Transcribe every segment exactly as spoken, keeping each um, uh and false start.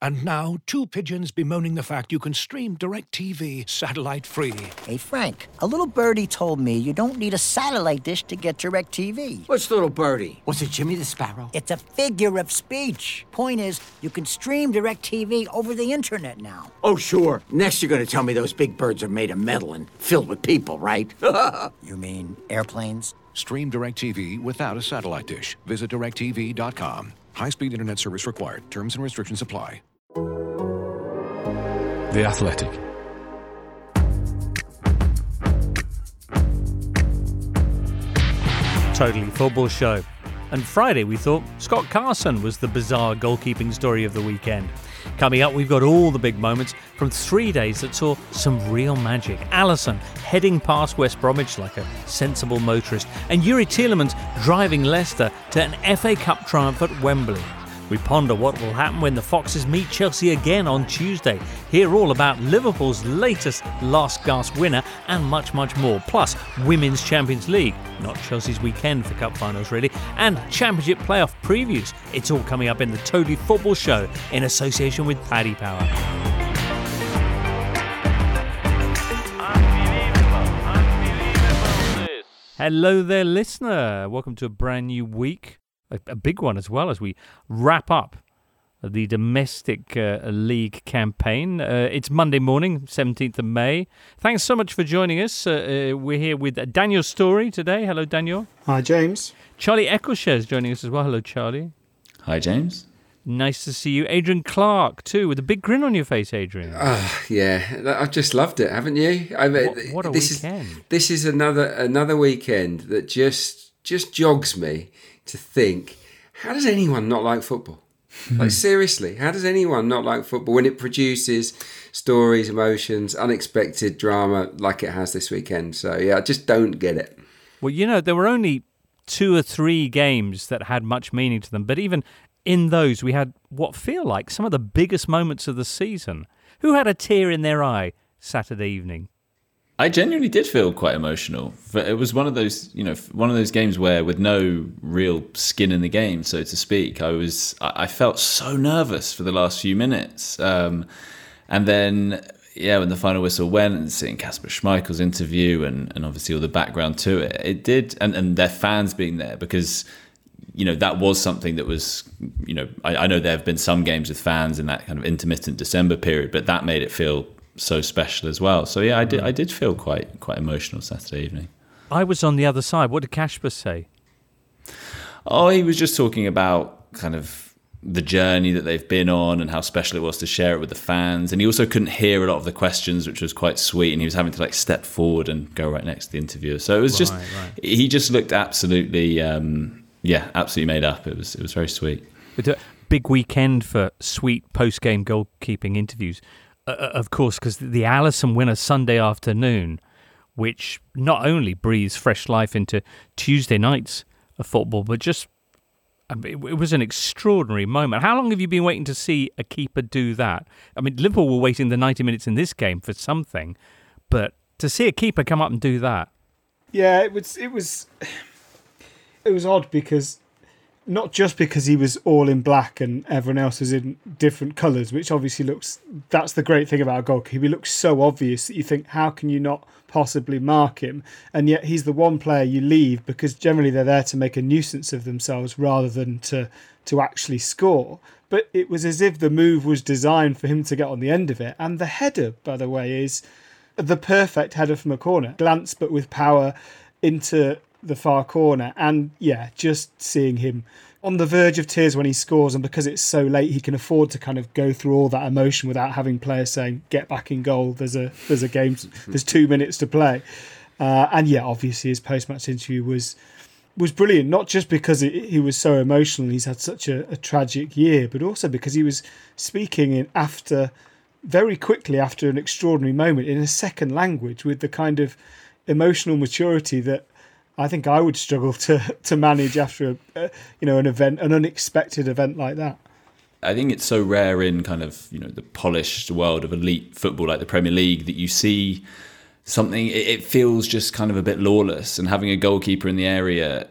And now, two pigeons bemoaning the fact you can stream DirecTV satellite-free. Hey, Frank, a little birdie told me you don't need a satellite dish to get DirecTV. What's little birdie? Was it Jimmy the Sparrow? It's a figure of speech. Point is, you can stream DirecTV over the internet now. Oh, sure. Next you're going to tell me those big birds are made of metal and filled with people, right? You mean airplanes? Stream DirecTV without a satellite dish. Visit direct T V dot com. High-speed internet service required. Terms and restrictions apply. The Athletic. Totally Football Show. And Friday we thought Scott Carson was the bizarre goalkeeping story of the weekend. Coming up, we've got all the big moments from three days that saw some real magic. Alisson heading past West Bromwich like a sensible motorist, and Yuri Tielemans driving Leicester to an F A Cup triumph at Wembley. We ponder what will happen when the Foxes meet Chelsea again on Tuesday. Hear all about Liverpool's latest last-gasp winner and much, much more. Plus, Women's Champions League, not Chelsea's weekend for cup finals really, and Championship playoff previews. It's all coming up in the Totally Football Show in association with Paddy Power. Hello there, listener. Welcome to a brand new week. A, a big one as well as we wrap up the domestic uh, league campaign. Uh, it's Monday morning, seventeenth of May. Thanks so much for joining us. Uh, uh, we're here with Daniel Story today. Hello, Daniel. Hi, James. Charlie Eccleshare is joining us as well. Hello, Charlie. Hi, James. Nice to see you. Adrian Clark, too, with a big grin on your face, Adrian. Oh, yeah. I've just loved it, haven't you? I mean, what, what a this weekend. Is, this is another another weekend that just just jogs me to think, how does anyone not like football? Like, seriously, how does anyone not like football when it produces stories, emotions, unexpected drama like it has this weekend? So, yeah, I just don't get it. Well, you know, there were only two or three games that had much meaning to them, but even in those, we had what feel like some of the biggest moments of the season. Who had a tear in their eye Saturday evening? I genuinely did feel quite emotional. But it was one of those, you know, one of those games where, with no real skin in the game, so to speak, I was, I felt so nervous for the last few minutes. Um, and then, yeah, when the final whistle went, and seeing Kasper Schmeichel's interview, and, and obviously all the background to it, it did, and, and their fans being there, because, you know, that was something that was, you know, I, I know there have been some games with fans in that kind of intermittent December period, but that made it feel so special as well. So yeah, I did I did feel quite quite emotional Saturday evening. I was on the other side. What did Kasper say? Oh, he was just talking about kind of the journey that they've been on and how special it was to share it with the fans. And he also couldn't hear a lot of the questions, which was quite sweet. And he was having to like step forward and go right next to the interviewer. So it was just, right, right. he just looked absolutely, um, yeah, absolutely made up. It was it was very sweet. With a big weekend for sweet post-game goalkeeping interviews. Uh, of course, because the Alisson winner Sunday afternoon, which not only breathes fresh life into Tuesday nights of football, but just I mean, it was an extraordinary moment. How long have you been waiting to see a keeper do that? I mean, Liverpool were waiting the ninety minutes in this game for something, but to see a keeper come up and do that, yeah, it was it was it was odd because. Not just because he was all in black and everyone else was in different colours, which obviously looks... That's the great thing about a goalkeeper. He looks so obvious that you think, how can you not possibly mark him? And yet he's the one player you leave because generally they're there to make a nuisance of themselves rather than to, to actually score. But it was as if the move was designed for him to get on the end of it. And the header, by the way, is the perfect header from a corner. Glance, but with power into the far corner, and yeah, just seeing him on the verge of tears when he scores, and because it's so late he can afford to kind of go through all that emotion without having players saying get back in goal, there's a there's a game, there's two minutes to play, uh, and yeah, obviously his post-match interview was was brilliant, not just because it, he was so emotional, he's had such a, a tragic year, but also because he was speaking in after very quickly after an extraordinary moment in a second language with the kind of emotional maturity that I think I would struggle to to manage after a, you know an event, an unexpected event like that. I think it's so rare in kind of you know the polished world of elite football like the Premier League that you see something. It feels just kind of a bit lawless, and having a goalkeeper in the area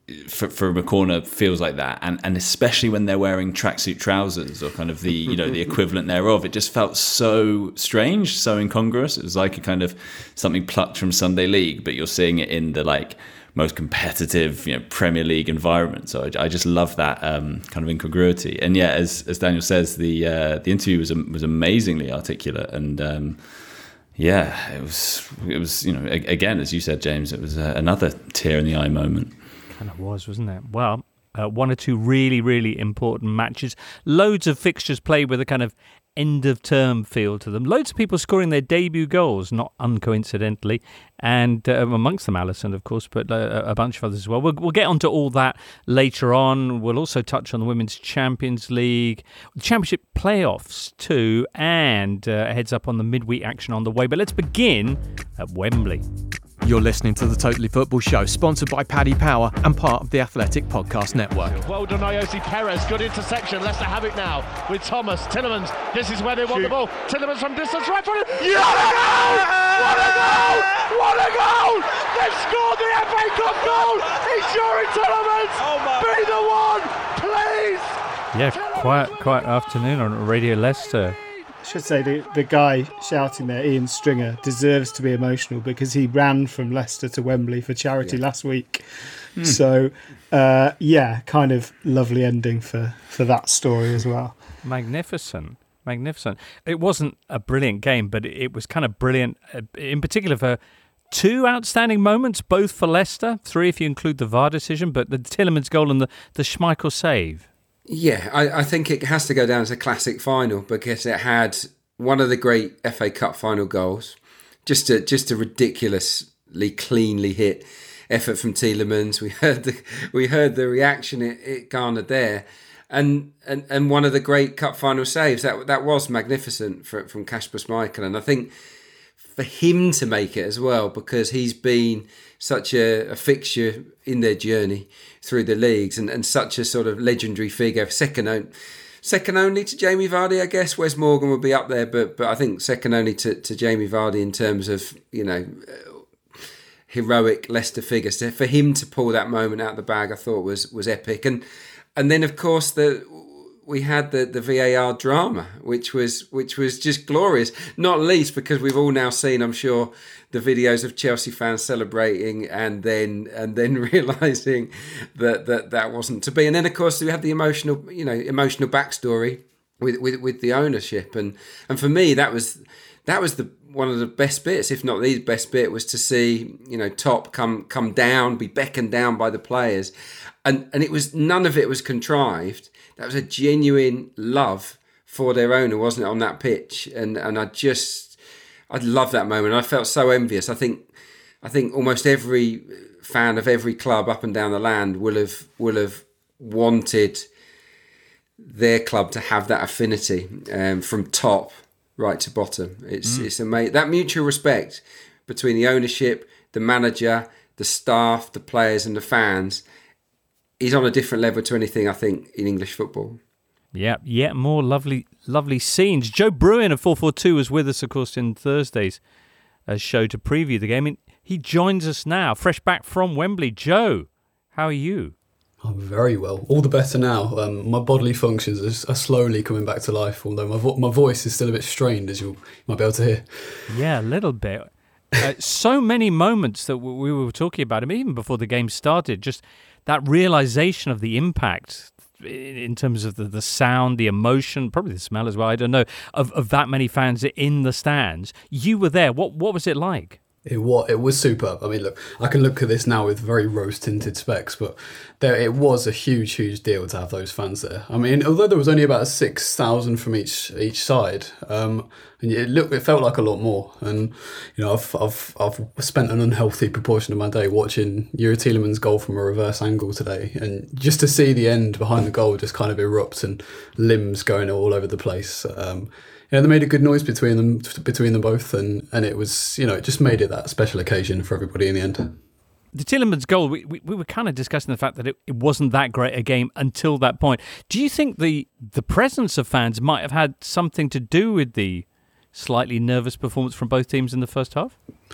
for, from a corner feels like that, and and especially when they're wearing tracksuit trousers or kind of the you know the equivalent thereof, it just felt so strange, so incongruous. It was like a kind of something plucked from Sunday League, but you're seeing it in the like most competitive, you know, Premier League environment. So I, I just love that um, kind of incongruity. And yeah, as as Daniel says, the uh, the interview was was amazingly articulate, and um, yeah, it was it was you know again, as you said, James, it was uh, another tear in the eye moment. Kind of was, wasn't it? Well, uh, one or two really, really important matches. Loads of fixtures played with a kind of end-of-term feel to them. Loads of people scoring their debut goals, not uncoincidentally, and uh, amongst them Alisson, of course, but uh, a bunch of others as well. We'll, we'll get onto all that later on. We'll also touch on the Women's Champions League, the Championship playoffs too, and uh, a heads up on the midweek action on the way. But let's begin at Wembley. You're listening to the Totally Football Show, sponsored by Paddy Power and part of the Athletic Podcast Network. Well done, Ayoze Perez. Good intersection. Leicester have it now with Thomas. Tillemans. This is where they want Shoot. the ball. Tillemans from distance, right footed. Yeah! What a goal! What a goal! They've scored the F A Cup goal! It's Youri Tillemans! Oh my. Be the one, please! Yeah, quiet, quiet afternoon on Radio Leicester. I should say the, the guy shouting there, Ian Stringer, deserves to be emotional because he ran from Leicester to Wembley for charity yeah. last week. Mm. So, uh, yeah, kind of lovely ending for, for that story as well. Magnificent, magnificent. It wasn't a brilliant game, but it was kind of brilliant, uh, in particular for two outstanding moments, both for Leicester, three if you include the V A R decision, but the Tillemans goal and the, the Schmeichel save. Yeah, I, I think it has to go down as a classic final because it had one of the great F A Cup final goals, just a just a ridiculously cleanly hit effort from Tillemans. We heard the we heard the reaction it, it garnered there, and, and and one of the great cup final saves that that was magnificent for, from Kasper Schmeichel, and I think for him to make it as well because he's been such a, a fixture in their journey through the leagues and, and such a sort of legendary figure, second only, second only to Jamie Vardy, I guess. Wes Morgan would be up there, but but I think second only to, to Jamie Vardy in terms of, you know, heroic Leicester figures. So for him to pull that moment out of the bag, I thought was was epic. And and then of course the we had the, the V A R drama, which was which was just glorious. Not least because we've all now seen, I'm sure, the videos of Chelsea fans celebrating and then and then realising that, that that wasn't to be. And then of course we had the emotional, you know, emotional backstory with, with, with the ownership. And and for me that was that was the one of the best bits, if not the best bit, was to see, you know, Top come come down, be beckoned down by the players. And and it was none of it was contrived. That was a genuine love for their owner, wasn't it, on that pitch? And and I just, I love that moment. I felt so envious. I think, I think almost every fan of every club up and down the land will have will have wanted their club to have that affinity um, from top right to bottom. It's mm. it's amazing, that mutual respect between the ownership, the manager, the staff, the players, and the fans. He's on a different level to anything, I think, in English football. Yeah, yet more lovely lovely scenes. Joe Bruin of four forty-two was with us, of course, in Thursday's uh, show to preview the game. And he joins us now, fresh back from Wembley. Joe, how are you? I'm very well. All the better now. Um, my bodily functions are, are slowly coming back to life, although my vo- my voice is still a bit strained, as you might be able to hear. Yeah, a little bit. Uh, so many moments that we were talking about, I mean, even before the game started, just that realisation of the impact in terms of the, the sound, the emotion, probably the smell as well, I don't know, of, of that many fans in the stands. You were there. What what was it like? It was, it was superb. I mean, look, I can look at this now with very rose-tinted specs, but there it was a huge, huge deal to have those fans there. I mean, although there was only about six thousand from each each side, um, and it looked, it felt like a lot more. And you know, I've I've I've spent an unhealthy proportion of my day watching Youri Tillemans' goal from a reverse angle today, and just to see the end behind the goal just kind of erupt and limbs going all over the place. Um, Yeah, they made a good noise between them, between them both, and, and it was, you know, it just made it that special occasion for everybody in the end. The Tillemans goal, we, we, we were kind of discussing the fact that it, it wasn't that great a game until that point. Do you think the the presence of fans might have had something to do with the slightly nervous performance from both teams in the first half?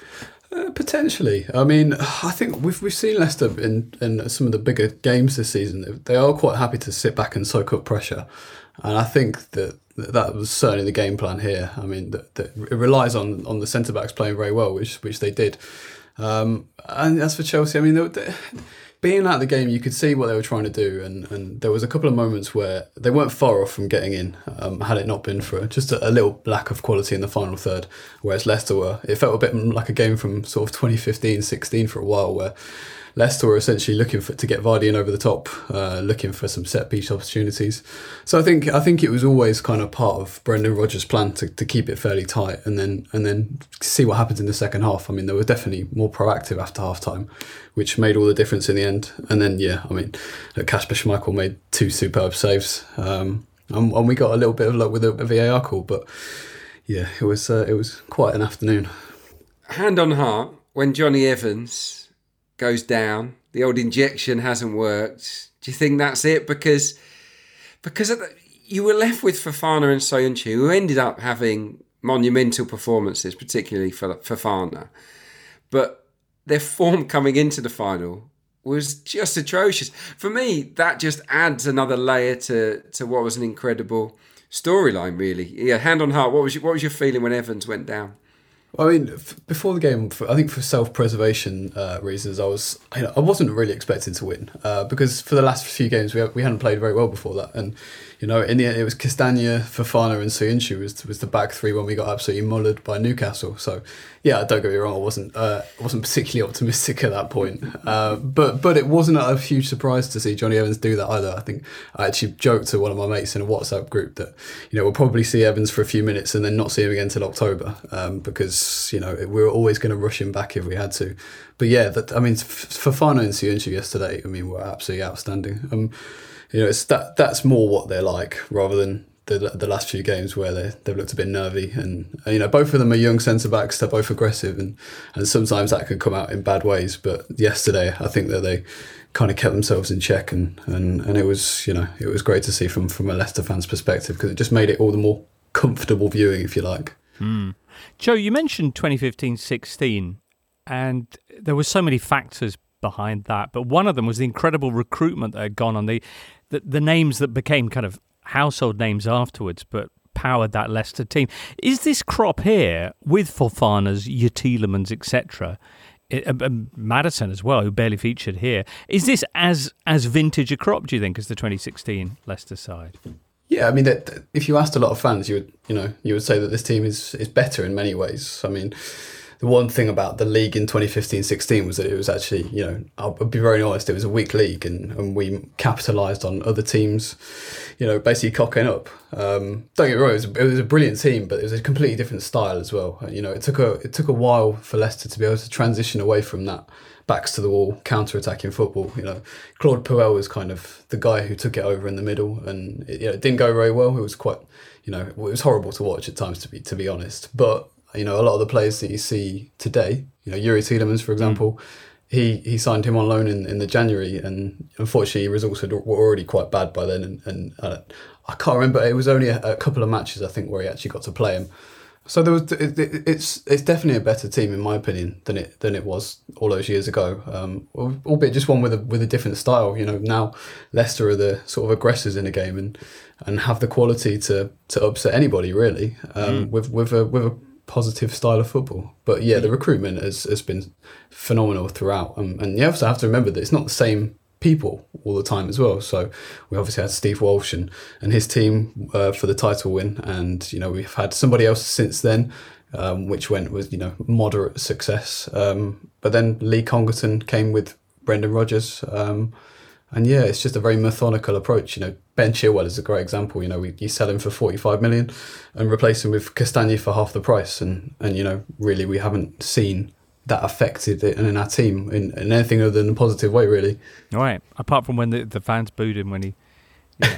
Uh, potentially. I mean, I think we've we've seen Leicester in, in some of the bigger games this season. They are quite happy to sit back and soak up pressure, and I think that that was certainly the game plan here. I mean, that, that it relies on, on the centre backs playing very well, which which they did. Um, and as for Chelsea, I mean, they, they, being at the game, you could see what they were trying to do, and, and there was a couple of moments where they weren't far off from getting in, um, had it not been for just a, a little lack of quality in the final third, whereas Leicester were. It felt a bit like a game from sort of twenty fifteen sixteen for a while, where Leicester were essentially looking for to get Vardy in over the top, uh, looking for some set piece opportunities. So I think I think it was always kind of part of Brendan Rodgers' plan to, to keep it fairly tight, and then and then see what happens in the second half. I mean, they were definitely more proactive after half time, which made all the difference in the end. And then yeah, I mean, Kasper Schmeichel made two superb saves, um, and, and we got a little bit of luck with a, a V A R call, but yeah, it was uh, it was quite an afternoon. Hand on heart, when Johnny Evans goes down, the old injection hasn't worked, do you think that's it? Because because the, you were left with Fofana and Soyuncu, who ended up having monumental performances, particularly for Fofana. But their form coming into the final was just atrocious. For me, that just adds another layer to, to what was an incredible storyline, really. Yeah, hand on heart, what was your, what was your feeling when Evans went down? I mean, f- before the game, for, I think for self-preservation uh, reasons, I was you know, I wasn't really expecting to win uh, because for the last few games we we hadn't played very well before that, and you know in the end it was Castagna, Fofana, and Soyuncu was was the back three when we got absolutely mullered by Newcastle. So yeah, don't get me wrong, I wasn't uh, I wasn't particularly optimistic at that point, uh, but but it wasn't a huge surprise to see Johnny Evans do that either. I think I actually joked to one of my mates in a WhatsApp group that you know we'll probably see Evans for a few minutes and then not see him again until October um, because. You know, we were always going to rush him back if we had to. But yeah, that I mean, Fofana and Soyuncu yesterday, I mean, were absolutely outstanding. Um, you know, it's that that's more what they're like rather than the the last few games where they they've looked a bit nervy. And, and you know, both of them are young centre backs. They're both aggressive, and and sometimes that can come out in bad ways. But yesterday, I think that they kind of kept themselves in check, and and and it was you know it was great to see from from a Leicester fan's perspective because it just made it all the more comfortable viewing, if you like. Mm. Joe, you mentioned twenty fifteen sixteen, and there were so many factors behind that, but one of them was the incredible recruitment that had gone on, the, the, the names that became kind of household names afterwards, but powered that Leicester team. Is this crop here, with Fofana's, your Tielemans, et cetera, Maddison as well, who barely featured here, is this as as vintage a crop, do you think, as the twenty sixteen Leicester side? Yeah, I mean, that, that if you asked a lot of fans, you would, you know, you would say that this team is, is better in many ways. I mean, the one thing about the league in twenty fifteen sixteen was that it was actually, you know, I'll be very honest, it was a weak league, and, and we capitalised on other teams, you know, basically cocking up. Um, don't get me wrong, it was, it was a brilliant team, but it was a completely different style as well. You know, it took a it took a while for Leicester to be able to transition away from that backs to the wall, counter-attacking football. You know, Claude Puel was kind of the guy who took it over in the middle, and it, you know, it didn't go very well. It was quite, you know, it was horrible to watch at times, to be to be honest. But you know, a lot of the players that you see today, you know, Yuri Tielemans, for example, mm. he he signed him on loan in, in the January, and unfortunately, results were already quite bad by then. And, and uh, I can't remember. It was only a, a couple of matches, I think, where he actually got to play him. So there was, it, it, it's it's definitely a better team in my opinion than it than it was all those years ago. Um, albeit just one with a with a different style. You know, now Leicester are the sort of aggressors in the game and and have the quality to to upset anybody really. Um, mm. with with a with a positive style of football. But yeah, the recruitment has has been phenomenal throughout. Um, and you also have to remember that it's not the same people all the time as well. So we obviously had Steve Walsh and, and his team uh, for the title win, and you know we've had somebody else since then, um, which went with you know moderate success. Um, but then Lee Congerton came with Brendan Rodgers, um, and yeah, it's just a very methodical approach. You know, Ben Chilwell is a great example. You know, we, you sell him for forty-five million and replace him with Castagna for half the price, and and you know really we haven't seen that affected it in our team in, in anything other than a positive way, really. All right. Apart from when the, the fans booed him when he yeah,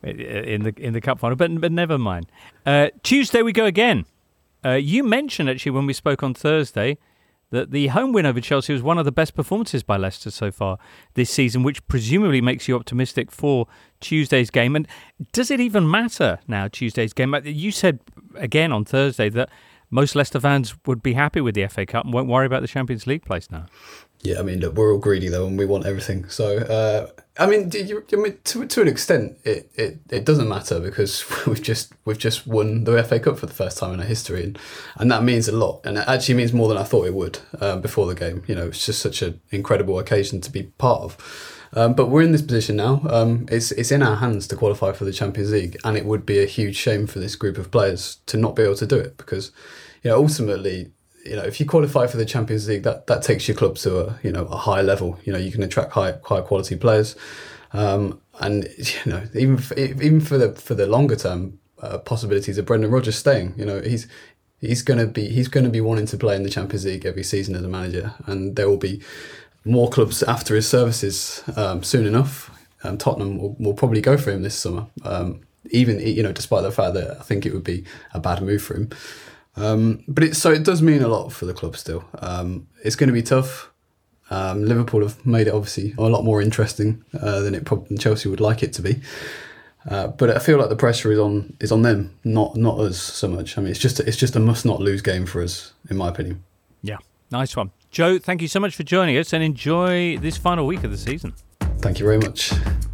in the in the cup final, but but never mind. Uh, Tuesday we go again. Uh, you mentioned actually when we spoke on Thursday that the home win over Chelsea was one of the best performances by Leicester so far this season, which presumably makes you optimistic for Tuesday's game. And does it even matter now, Tuesday's game? You said again on Thursday that most Leicester fans would be happy with the F A Cup and won't worry about the Champions League place now. Yeah, I mean, look, we're all greedy though, and we want everything. So, uh, I mean, do you, I mean, to to an extent, it, it, it doesn't matter because we've just we've just won the F A Cup for the first time in our history, and, and that means a lot. And it actually means more than I thought it would um, before the game. You know, it's just such an incredible occasion to be part of. Um, but we're in this position now. Um, it's it's in our hands to qualify for the Champions League, and it would be a huge shame for this group of players to not be able to do it because, you know, ultimately, you know, if you qualify for the Champions League, that, that takes your club to a, you know, a high level. You know, you can attract high high quality players, um, and you know, even for, even for the for the longer term uh, possibilities of Brendan Rodgers staying. You know, he's he's gonna be he's gonna be wanting to play in the Champions League every season as a manager, and there will be more clubs after his services um, soon enough. Um, Tottenham will, will probably go for him this summer, um, even you know, despite the fact that I think it would be a bad move for him. Um, but it so it does mean a lot for the club still. Um, it's going to be tough. Um, Liverpool have made it obviously a lot more interesting uh, than it probably than Chelsea would like it to be. Uh, but I feel like the pressure is on is on them, not not us so much. I mean, it's just a, it's just a must not lose game for us, in my opinion. Yeah, nice one, Joe. Thank you so much for joining us, and enjoy this final week of the season. Thank you very much.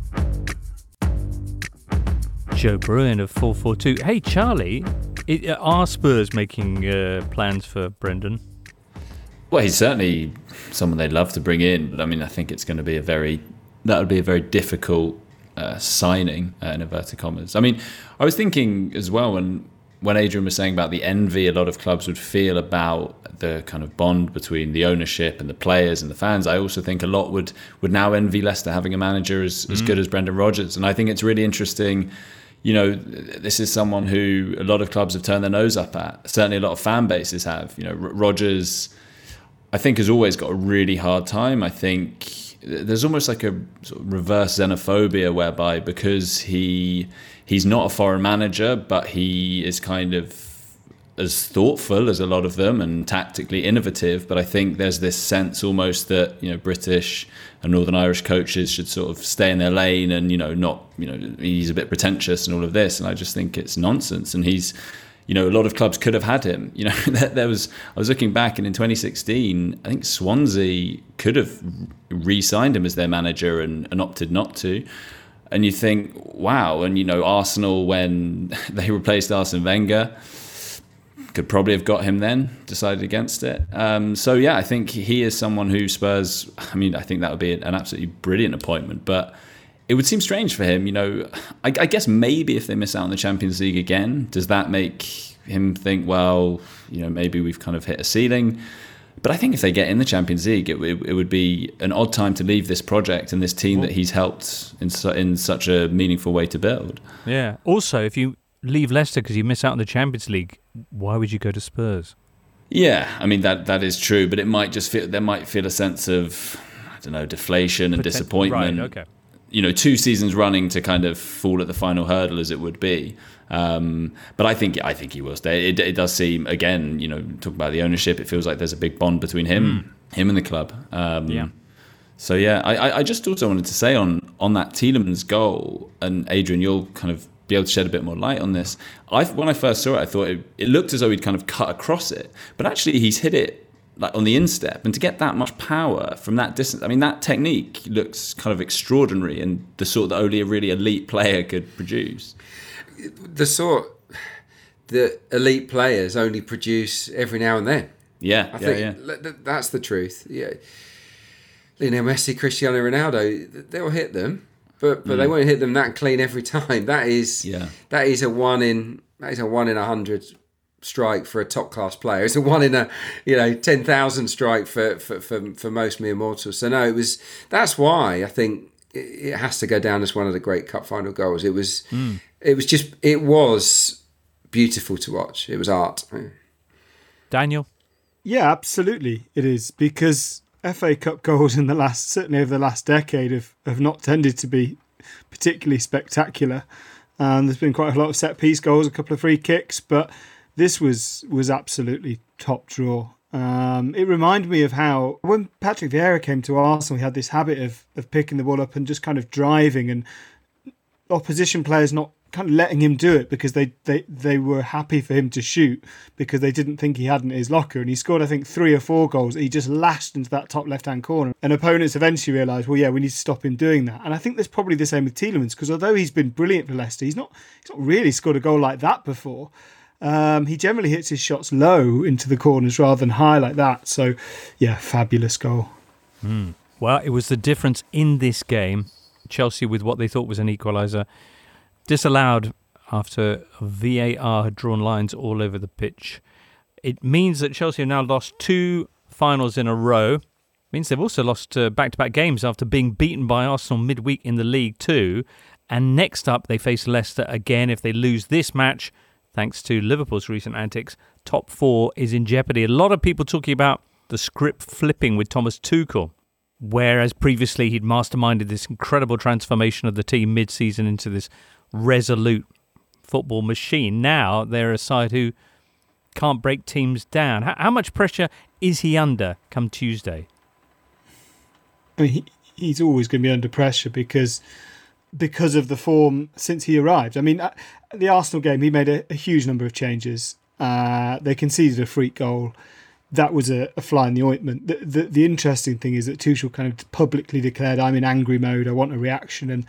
Joe Bruin of four four two. Hey, Charlie, it, are Spurs making uh, plans for Brendan? Well, he's certainly someone they'd love to bring in. But I mean, I think it's going to be a very that would be a very difficult uh, signing uh, in inverted commas. I mean, I was thinking as well when when Adrian was saying about the envy a lot of clubs would feel about the kind of bond between the ownership and the players and the fans. I also think a lot would would now envy Leicester having a manager as, mm. as good as Brendan Rodgers, and I think it's really interesting. You know, this is someone who a lot of clubs have turned their nose up at. Certainly a lot of fan bases have. You know, Rodgers, I think, has always got a really hard time. I think there's almost like a sort of reverse xenophobia whereby because he he's not a foreign manager, but he is kind of as thoughtful as a lot of them and tactically innovative. But I think there's this sense almost that, you know, British and Northern Irish coaches should sort of stay in their lane and, you know, not, you know, he's a bit pretentious and all of this. And I just think it's nonsense. And he's, you know, a lot of clubs could have had him. You know, there was, I was looking back and in twenty sixteen, I think Swansea could have re-signed him as their manager and, and opted not to. And you think, wow. And, you know, Arsenal, when they replaced Arsene Wenger, could probably have got him then, decided against it. Um, so, yeah, I think he is someone who Spurs, I mean, I think that would be an absolutely brilliant appointment. But it would seem strange for him, you know. I, I guess maybe if they miss out on the Champions League again, does that make him think, well, you know, maybe we've kind of hit a ceiling? But I think if they get in the Champions League, it, it, it would be an odd time to leave this project and this team that he's helped in, su- in such a meaningful way to build. Yeah. Also, if you leave Leicester because you miss out on the Champions League, why would you go to Spurs? Yeah, I mean, that that is true, but it might just feel, there might feel a sense of, I don't know, deflation and Potent- disappointment. Right, okay. You know, two seasons running to kind of fall at the final hurdle as it would be. Um, but I think I think he will stay. It, it does seem, again, you know, talking about the ownership, it feels like there's a big bond between him, mm. him and the club. Um, yeah. So yeah, I, I just also wanted to say on on that Tielemans goal, and Adrian, you'll kind of be able to shed a bit more light on this. I when I first saw it, I thought it, it looked as though he'd kind of cut across it, but actually he's hit it like on the instep, and to get that much power from that distance, I mean, that technique looks kind of extraordinary and the sort that only a really elite player could produce. The sort that elite players only produce every now and then. Yeah, I yeah, think yeah. that's the truth. Yeah, Lionel Messi, Cristiano Ronaldo, they'll hit them, but but mm. they won't hit them that clean every time. That is yeah. that is a one in that is a one in a hundred strike for a top class player. It's a one in a you know ten thousand strike for, for for for most mere mortals. So no, it was that's why I think it has to go down as one of the great cup final goals. It was mm. it was just it was beautiful to watch. It was art. Daniel? Yeah, absolutely it is, because F A Cup goals in the last, certainly over the last decade, have, have not tended to be particularly spectacular. Um, there's been quite a lot of set piece goals, a couple of free kicks, but this was was absolutely top draw. Um, it reminded me of how when Patrick Vieira came to Arsenal, he had this habit of of picking the ball up and just kind of driving and opposition players not kind of letting him do it because they, they, they were happy for him to shoot because they didn't think he had it in his locker. And he scored, I think, three or four goals. He just lashed into that top left-hand corner. And opponents eventually realised, well, yeah, we need to stop him doing that. And I think there's probably the same with Tielemans, because although he's been brilliant for Leicester, he's not, he's not really scored a goal like that before. Um, he generally hits his shots low into the corners rather than high like that. So, yeah, fabulous goal. Mm. Well, it was the difference in this game. Chelsea, with what they thought was an equaliser, disallowed after V A R had drawn lines all over the pitch. It means that Chelsea have now lost two finals in a row. It means they've also lost uh, back-to-back games after being beaten by Arsenal midweek in the league too. And next up, they face Leicester again. If they lose this match, thanks to Liverpool's recent antics, top four is in jeopardy. A lot of people talking about the script flipping with Thomas Tuchel, whereas previously he'd masterminded this incredible transformation of the team mid-season into this resolute football machine. Now they're a side who can't break teams down. How, how much pressure is he under come Tuesday? I mean, he, he's always going to be under pressure because because of the form since he arrived. I mean, at the Arsenal game, he made a, a huge number of changes. Uh, they conceded a freak goal. That was a, a fly in the ointment. The, the the interesting thing is that Tuchel kind of publicly declared, I'm in angry mode, I want a reaction, and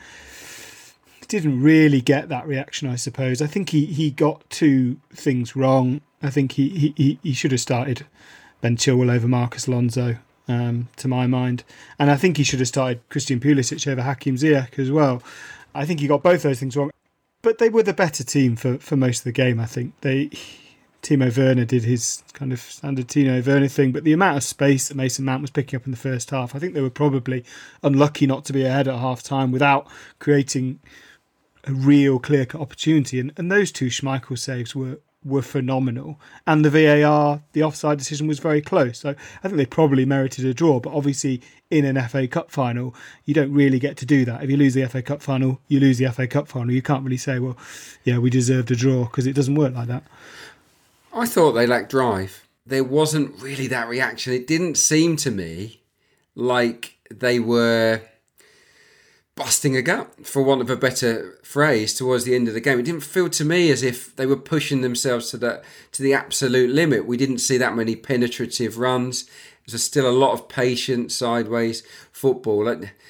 didn't really get that reaction, I suppose. I think he, he got two things wrong. I think he, he, he should have started Ben Chilwell over Marcus Alonso, um, to my mind. And I think he should have started Christian Pulisic over Hakim Ziyech as well. I think he got both those things wrong. But they were the better team for, for most of the game, I think. They Timo Werner did his kind of standard Timo Werner thing, but the amount of space that Mason Mount was picking up in the first half, I think they were probably unlucky not to be ahead at half-time without creating a real clear-cut opportunity. And, and those two Schmeichel saves were, were phenomenal. And the V A R, the offside decision was very close. So I think they probably merited a draw. But obviously, in an F A Cup final, you don't really get to do that. If you lose the F A Cup final, you lose the F A Cup final. You can't really say, well, yeah, we deserved a draw, because it doesn't work like that. I thought they lacked drive. There wasn't really that reaction. It didn't seem to me like they were busting a gut, for want of a better phrase, towards the end of the game. It didn't feel to me as if they were pushing themselves to the to the absolute limit. We didn't see that many penetrative runs. There's still a lot of patient sideways football.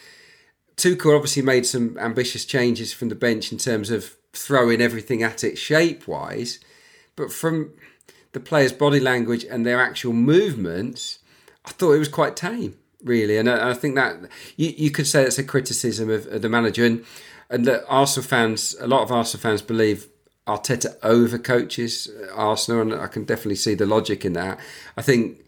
Tuchel obviously made some ambitious changes from the bench in terms of throwing everything at it shape-wise, but from the players' body language and their actual movements, I thought it was quite tame, really. And I, I think that you, you could say that's a criticism of, of the manager. And, and that Arsenal fans, a lot of Arsenal fans believe Arteta overcoaches Arsenal, and I can definitely see the logic in that. I think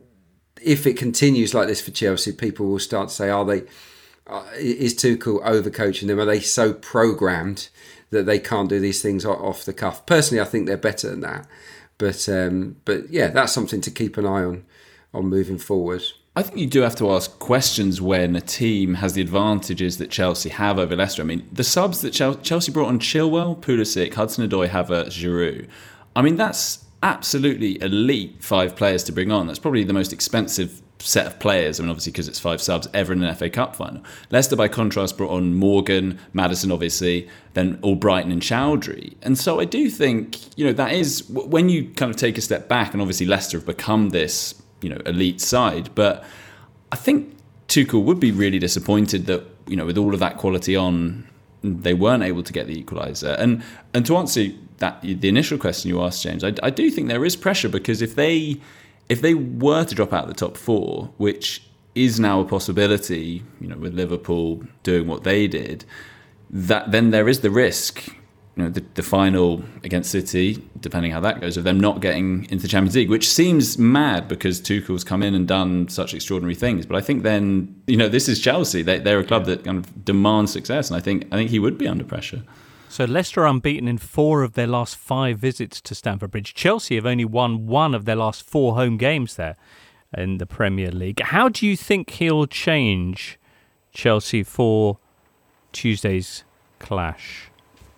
if it continues like this for Chelsea, people will start to say, are they, uh, is Tuchel overcoaching them? Are they so programmed that they can't do these things off the cuff? Personally, I think they're better than that. But um, but yeah, that's something to keep an eye on on moving forward. I think you do have to ask questions when a team has the advantages that Chelsea have over Leicester. I mean, the subs that Chelsea brought on: Chilwell, Pulisic, Hudson-Odoi, Havertz, Giroud. I mean, that's absolutely elite five players to bring on. That's probably the most expensive set of players, I mean, obviously because it's five subs, ever in an F A Cup final. Leicester, by contrast, brought on Morgan, Maddison, obviously, then Albrighton and Chowdhury. And so I do think, you know, that is, when you kind of take a step back, and obviously Leicester have become this, you know, elite side, but I think Tuchel would be really disappointed that, you know, with all of that quality on, they weren't able to get the equaliser. And and to answer that, the initial question you asked, James, I, I do think there is pressure, because if they... If they were to drop out of the top four, which is now a possibility, you know, with Liverpool doing what they did, that then there is the risk, you know, the, the final against City, depending how that goes, of them not getting into the Champions League, which seems mad because Tuchel's come in and done such extraordinary things. But I think then, you know, this is Chelsea. They, they're a club that kind of demands success, and I think I think he would be under pressure. So Leicester are unbeaten in four of their last five visits to Stamford Bridge. Chelsea have only won one of their last four home games there in the Premier League. How do you think he'll change Chelsea for Tuesday's clash?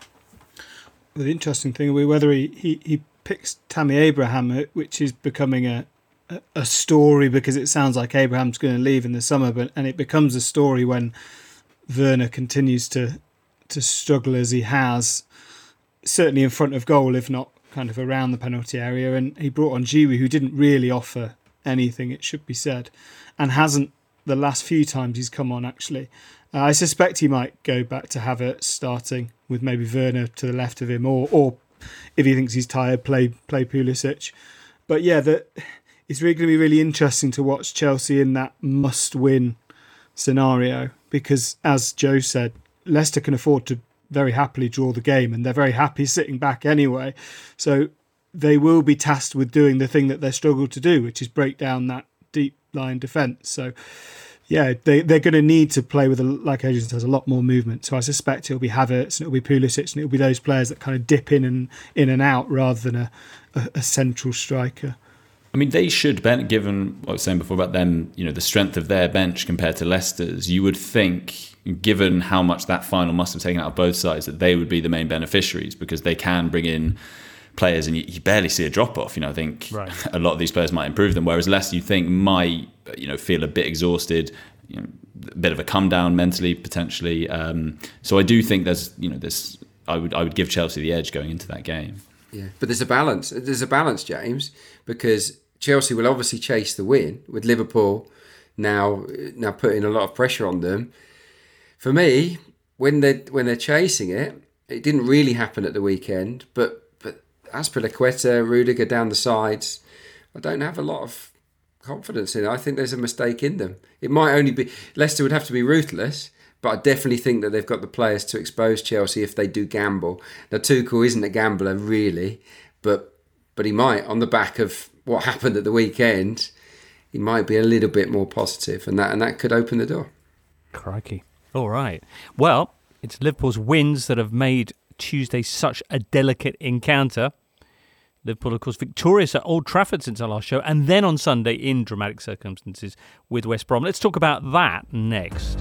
Well, the interesting thing will be whether he, he, he picks Tammy Abraham, which is becoming a, a, a story, because it sounds like Abraham's going to leave in the summer, but and it becomes a story when Werner continues to to struggle as he has, certainly in front of goal, if not kind of around the penalty area. And he brought on Giroud, who didn't really offer anything, it should be said, and hasn't the last few times he's come on, actually. Uh, I suspect he might go back to Havertz starting with maybe Werner to the left of him, or or if he thinks he's tired, play play Pulisic. But yeah, the, it's really going to be really interesting to watch Chelsea in that must-win scenario, because, as Joe said, Leicester can afford to very happily draw the game, and they're very happy sitting back anyway. So they will be tasked with doing the thing that they struggle to do, which is break down that deep line defence. So yeah, they, they're going to need to play with, a, like Adrian says, a lot more movement. So I suspect it'll be Havertz and it'll be Pulisic and it'll be those players that kind of dip in and in and out rather than a, a, a central striker. I mean, they should, ben, given what I was saying before about them, you know, the strength of their bench compared to Leicester's, you would think, given how much that final must have taken out of both sides, that they would be the main beneficiaries, because they can bring in players and you, you barely see a drop-off. You know, I think right. a lot of these players might improve them, whereas Leicester, you think, might, you know, feel a bit exhausted, you know, a bit of a come down mentally, potentially. Um, so I do think there's, you know, this, I would, I would give Chelsea the edge going into that game. Yeah, but there's a balance. There's a balance, James, because Chelsea will obviously chase the win with Liverpool now now putting a lot of pressure on them. For me, when they when they're chasing it, it didn't really happen at the weekend. But but Azpilicueta, Rudiger down the sides, I don't have a lot of confidence in it. I think there's a mistake in them. It might only be Leicester would have to be ruthless, but I definitely think that they've got the players to expose Chelsea if they do gamble. Now, Tuchel isn't a gambler, really, but but he might, on the back of what happened at the weekend, he might be a little bit more positive, and that and that could open the door. Crikey. All right. Well, it's Liverpool's wins that have made Tuesday such a delicate encounter. Liverpool, of course, victorious at Old Trafford since our last show, and then on Sunday in dramatic circumstances with West Brom. Let's talk about that next.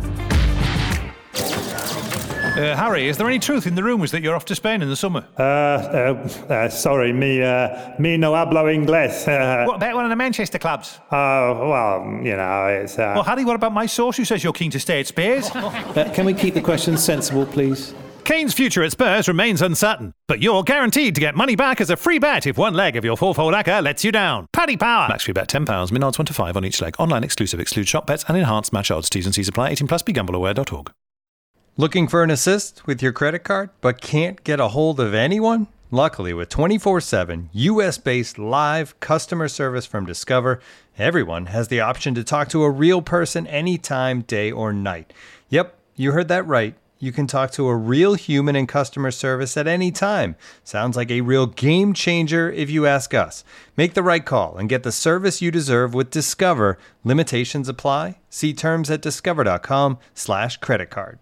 Uh, Harry, is there any truth in the rumours that you're off to Spain in the summer? Uh, uh, uh sorry, me, uh, me no hablo inglés. Uh, what about one of the Manchester clubs? Oh, uh, well, you know, it's... Uh... Well, Harry, what about my source who says you're keen to stay at Spurs? uh, can we keep the questions sensible, please? Kane's future at Spurs remains uncertain, but you're guaranteed to get money back as a free bet if one leg of your four-fold acca lets you down. Paddy Power. Max free bet ten pounds, min odds one to five on each leg. Online exclusive, exclude shop bets and enhanced match odds. T's and C's apply. eighteen plus, be gamble aware dot org. Looking for an assist with your credit card, but can't get a hold of anyone? Luckily, with twenty-four seven U S-based live customer service from Discover, everyone has the option to talk to a real person anytime, day or night. Yep, you heard that right. You can talk to a real human in customer service at any time. Sounds like a real game changer if you ask us. Make the right call and get the service you deserve with Discover. Limitations apply. See terms at discover.com slash credit card.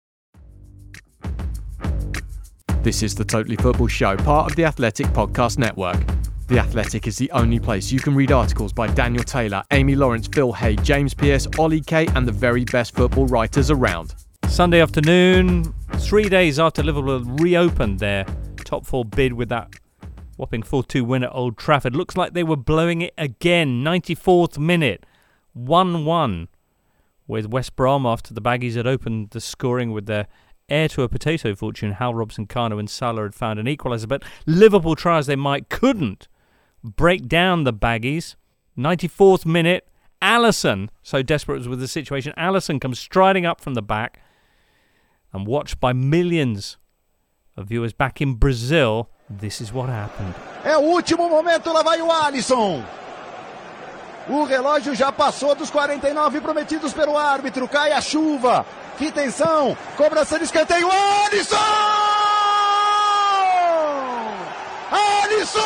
This is the Totally Football Show, part of the Athletic Podcast Network. The Athletic is the only place you can read articles by Daniel Taylor, Amy Lawrence, Phil Hay, James Pearce, Ollie Kay, and the very best football writers around. Sunday afternoon, three days after Liverpool reopened their top four bid with that whopping four two win at Old Trafford. Looks like they were blowing it again. ninety-fourth minute, one one, with West Brom after the Baggies had opened the scoring with their heir to a potato fortune. Hal Robson, Kano and Salah had found an equaliser, but Liverpool, try as they might, couldn't break down the Baggies. ninety-fourth minute, Alisson, so desperate was with the situation, Alisson comes striding up from the back, and watched by millions of viewers back in Brazil, this is what happened. É o último momento, lá vai o Alisson. O relógio já passou dos quarenta e nove prometidos pelo árbitro. Cai a chuva. Que tensão. Cobrança de escanteio. Alisson! Alisson!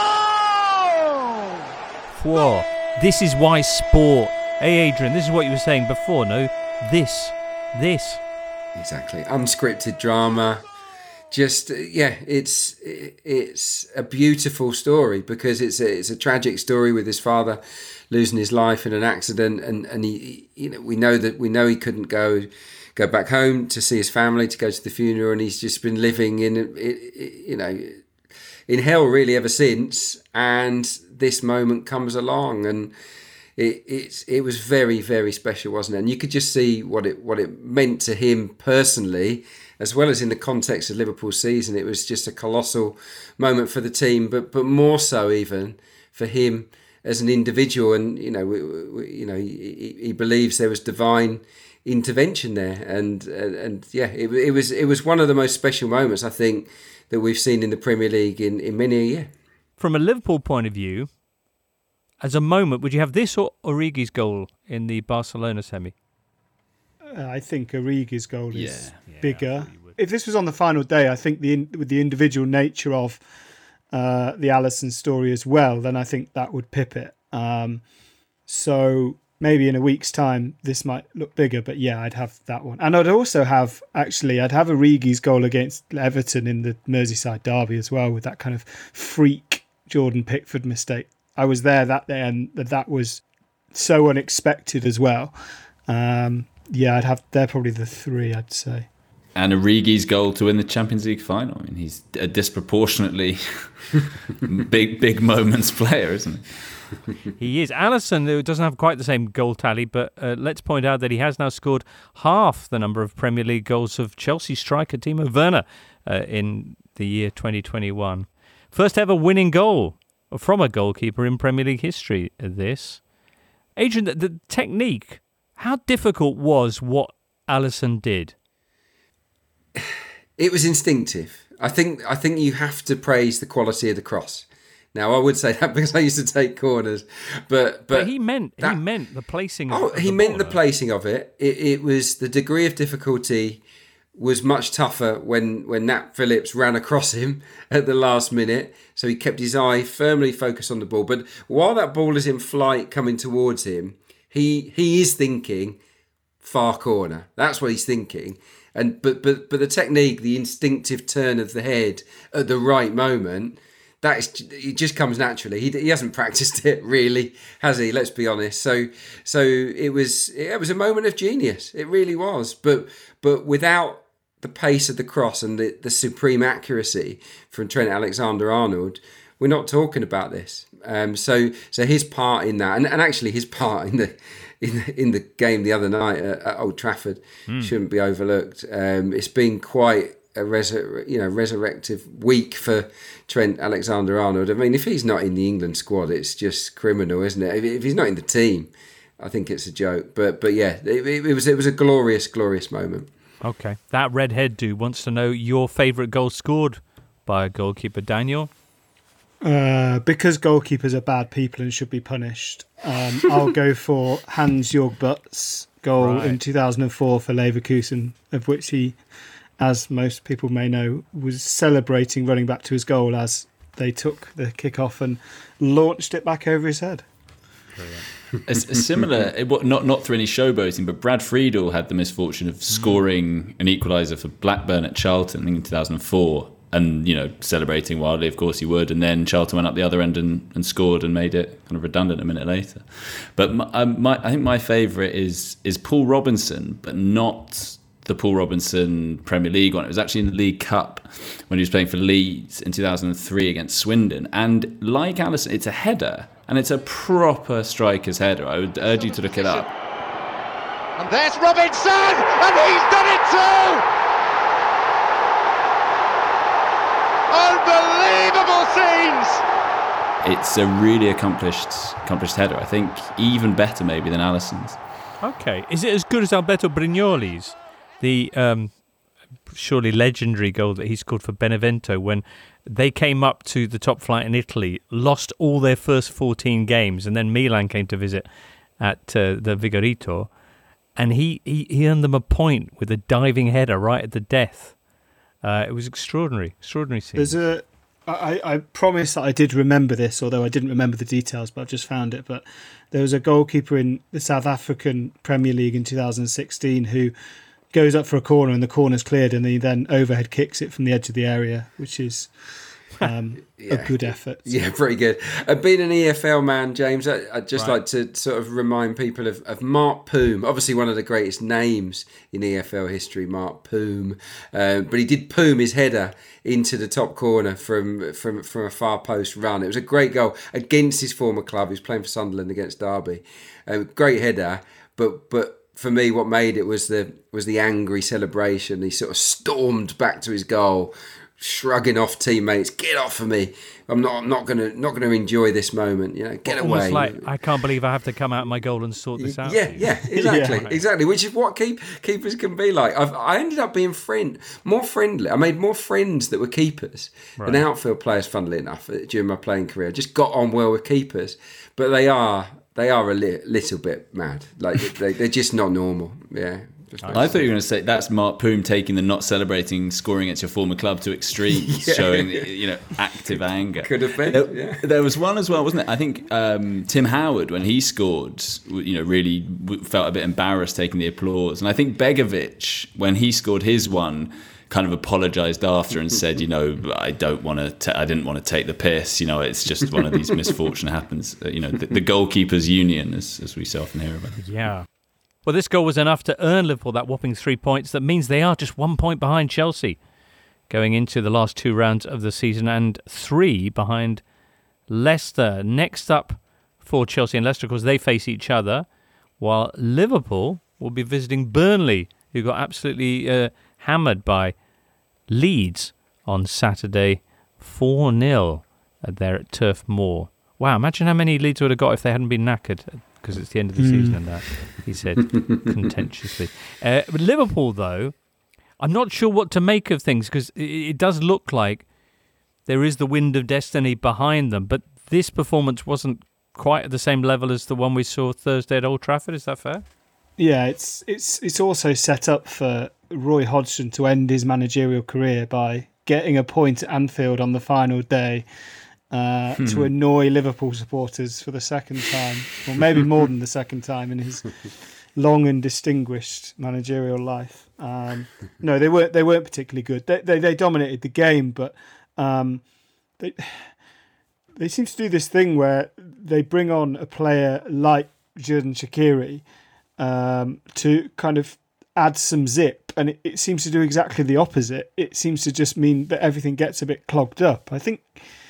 Whoa. This is why sport. Hey, Adrian, this is what you were saying before, no? This. This. Exactly. Unscripted drama. Just, yeah, it's it's a beautiful story because it's a, it's a tragic story with his father losing his life in an accident, and, and he, you know, we know that we know he couldn't go go back home to see his family, to go to the funeral, and he's just been living in, you know, in hell really ever since. And this moment comes along, and it it's it was very, very special, wasn't it? And you could just see what it what it meant to him personally as well as in the context of Liverpool's season, it was just a colossal moment for the team, but but more so even for him as an individual. And you know, we, we, you know, he, he believes there was divine intervention there, and and, and yeah, it, it was it was one of the most special moments I think that we've seen in the Premier League in, in many a year. From a Liverpool point of view, as a moment, would you have this or Origi's goal in the Barcelona semi? Uh, I think Origi's goal is Yeah. bigger. If this was on the final day, I think the in, with the individual nature of uh, the Alisson story as well, then I think that would pip it. Um, so maybe in a week's time, this might look bigger, but yeah, I'd have that one. And I'd also have, actually, I'd have Origi's goal against Everton in the Merseyside derby as well, with that kind of freak Jordan Pickford mistake. I was there that day, and that was so unexpected as well. Um, yeah, I'd have, they're probably the three, I'd say. And Origi's goal to win the Champions League final. I mean, he's a disproportionately big, big moments player, isn't he? He is. Alisson, who doesn't have quite the same goal tally, but uh, let's point out that he has now scored half the number of Premier League goals of Chelsea striker Timo Werner uh, in the year twenty twenty-one. First ever winning goal from a goalkeeper in Premier League history, this. Adrian, the, the technique, how difficult was what Alisson did? It was instinctive. I think I think you have to praise the quality of the cross. Now, I would say that because I used to take corners, but but, But he meant that, he meant the placing of oh, of he the meant ball, the though. placing of it. it. It was the degree of difficulty was much tougher when when Nat Phillips ran across him at the last minute. So he kept his eye firmly focused on the ball. But while that ball is in flight coming towards him, he he is thinking far corner. That's what he's thinking. And but but but the technique, the instinctive turn of the head at the right moment, that is, it just comes naturally. He he hasn't practiced it really, has he? Let's be honest. So so it was it was a moment of genius. It really was. But but without the pace of the cross and the, the supreme accuracy from Trent Alexander-Arnold, we're not talking about this. Um, so so his part in that, and, and actually his part in the in the, in the game the other night at, at Old Trafford Mm. shouldn't be overlooked. Um, it's been quite a resur- you know resurrective week for Trent Alexander-Arnold. I mean, if he's not in the England squad, it's just criminal, isn't it? If, if he's not in the team, I think it's a joke. But but yeah, it, it was it was a glorious glorious moment. Okay. That redhead dude wants to know your favourite goal scored by a goalkeeper, Daniel. Uh, because goalkeepers are bad people and should be punished, um, I'll go for Hans-Jörg Butt's goal Right. in two thousand four for Leverkusen, of which he, as most people may know, was celebrating running back to his goal as they took the kick-off and launched it back over his head. A, a similar, it, wa- not not through any showboating, but Brad Friedel had the misfortune of scoring an equaliser for Blackburn at Charlton in two thousand four, and you know celebrating wildly. Of course he would, and then Charlton went up the other end and, and scored and made it kind of redundant a minute later. But my, um, my, I think my favourite is is Paul Robinson, but not the Paul Robinson Premier League one. It was actually in the League Cup when he was playing for Leeds in two thousand three against Swindon, and like Alisson, it's a header. And it's a proper striker's header. I would urge you to look it up. And there's Robinson, and he's done it too! Unbelievable scenes! It's a really accomplished accomplished header. I think even better maybe than Alisson's. Okay. Is it as good as Alberto Brignoli's? The um, surely legendary goal that he scored for Benevento when they came up to the top flight in Italy, lost all their first fourteen games, and then Milan came to visit at uh, the Vigorito, and he, he, he earned them a point with a diving header right at the death. Uh, it was extraordinary, extraordinary scene. There's a, I, I promise that I did remember this, although I didn't remember the details, but I've just found it. But there was a goalkeeper in the South African Premier League in two thousand sixteen who goes up for a corner and the corner's cleared, and he then overhead kicks it from the edge of the area, which is um, Yeah. a good effort. Yeah, pretty good. Uh, being an E F L man, James, I, I'd just Right. like to sort of remind people of, of Mark Poom, obviously one of the greatest names in E F L history, Mark Poom. Uh, but he did Poom his header into the top corner from, from, from a far post run. It was a great goal against his former club. He was playing for Sunderland against Derby. Uh, great header, but but for me, what made it was the was the angry celebration. He sort of stormed back to his goal, shrugging off teammates. Get off of me! I'm not. I'm not gonna. Not gonna enjoy this moment. You know, get Almost away. Like, I can't believe I have to come out of my goal and sort this out. Yeah, yeah, exactly, yeah. exactly. Which is what keep, keepers can be like. I've, I ended up being friend more friendly. I made more friends that were keepers Right. than outfield players. Funnily enough, during my playing career, I just got on well with keepers, but they are. They are a li- little bit mad. Like they, they're just not normal. Yeah. Just I thought you were going to say that's Mark Poom taking the not celebrating scoring against your former club to extremes, Yeah. showing you know active anger. Could have been. There, Yeah. there was one as well, wasn't it? I think um, Tim Howard, when he scored, you know, really w- felt a bit embarrassed taking the applause, and I think Begovic, when he scored his one, kind of apologised after and said, you know, I don't want to, I didn't want to take the piss. You know, it's just one of these misfortune happens. Uh, you know, the, the goalkeepers' union, as, as we so often hear about. Yeah. Well, this goal was enough to earn Liverpool that whopping three points. That means they are just one point behind Chelsea going into the last two rounds of the season and three behind Leicester. Next up for Chelsea and Leicester, because they face each other, while Liverpool will be visiting Burnley, who got absolutely uh, hammered by Leeds on Saturday, four nil there at Turf Moor. Wow, imagine how many Leeds would have got if they hadn't been knackered, because it's the end of the Mm. season and that, he said contentiously. Uh, but Liverpool, though, I'm not sure what to make of things, because it, it does look like there is the wind of destiny behind them, but this performance wasn't quite at the same level as the one we saw Thursday at Old Trafford. Is that fair? Yeah, it's it's it's also set up for Roy Hodgson to end his managerial career by getting a point at Anfield on the final day uh, Hmm. to annoy Liverpool supporters for the second time, or maybe more than the second time in his long and distinguished managerial life. Um, no, they weren't. They weren't particularly good. They they, they dominated the game, but um, they they seem to do this thing where they bring on a player like Xherdan Shaqiri um, to kind of add some zip, and it, it seems to do exactly the opposite. It seems to just mean that everything gets a bit clogged up. I think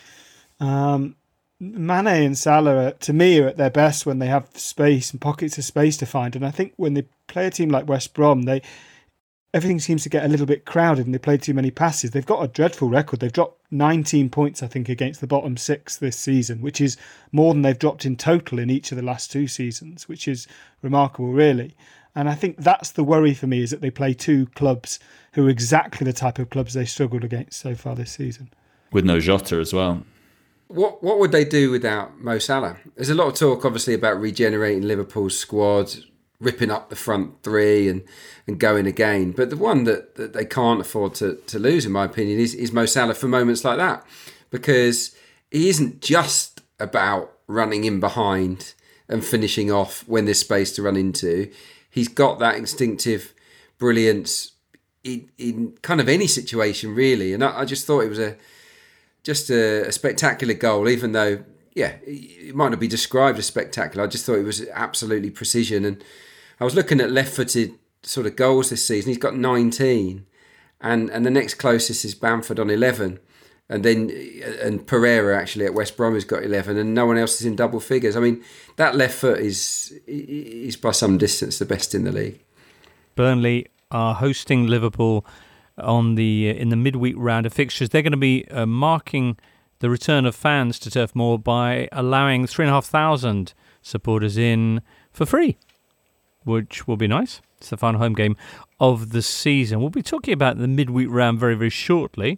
um, Mane and Salah, are, to me, are at their best when they have space and pockets of space to find. And I think when they play a team like West Brom, they everything seems to get a little bit crowded and they play too many passes. They've got a dreadful record. They've dropped nineteen points, I think, against the bottom six this season, which is more than they've dropped in total in each of the last two seasons, which is remarkable, really. And I think that's the worry for me, is that they play two clubs who are exactly the type of clubs they struggled against so far this season. With no Jota as well. What what would they do without Mo Salah? There's a lot of talk, obviously, about regenerating Liverpool's squad, ripping up the front three and, and going again. But the one that, that they can't afford to, to lose, in my opinion, is, is Mo Salah for moments like that. Because he isn't just about running in behind and finishing off when there's space to run into. He's got that instinctive brilliance in, in kind of any situation, really. And I, I just thought it was a just a, a spectacular goal, even though, yeah, it might not be described as spectacular. I just thought it was absolutely precision. And I was looking at left-footed sort of goals this season. He's got nineteen, and and the next closest is Bamford on eleven, and then and Pereira actually at West Brom has got eleven, and no one else is in double figures. I mean, that left foot is is by some distance the best in the league. Burnley are hosting Liverpool on the in the midweek round of fixtures. They're going to be uh, marking the return of fans to Turf Moor by allowing three and a half thousand supporters in for free, which will be nice. It's the final home game of the season. We'll be talking about the midweek round very, very shortly.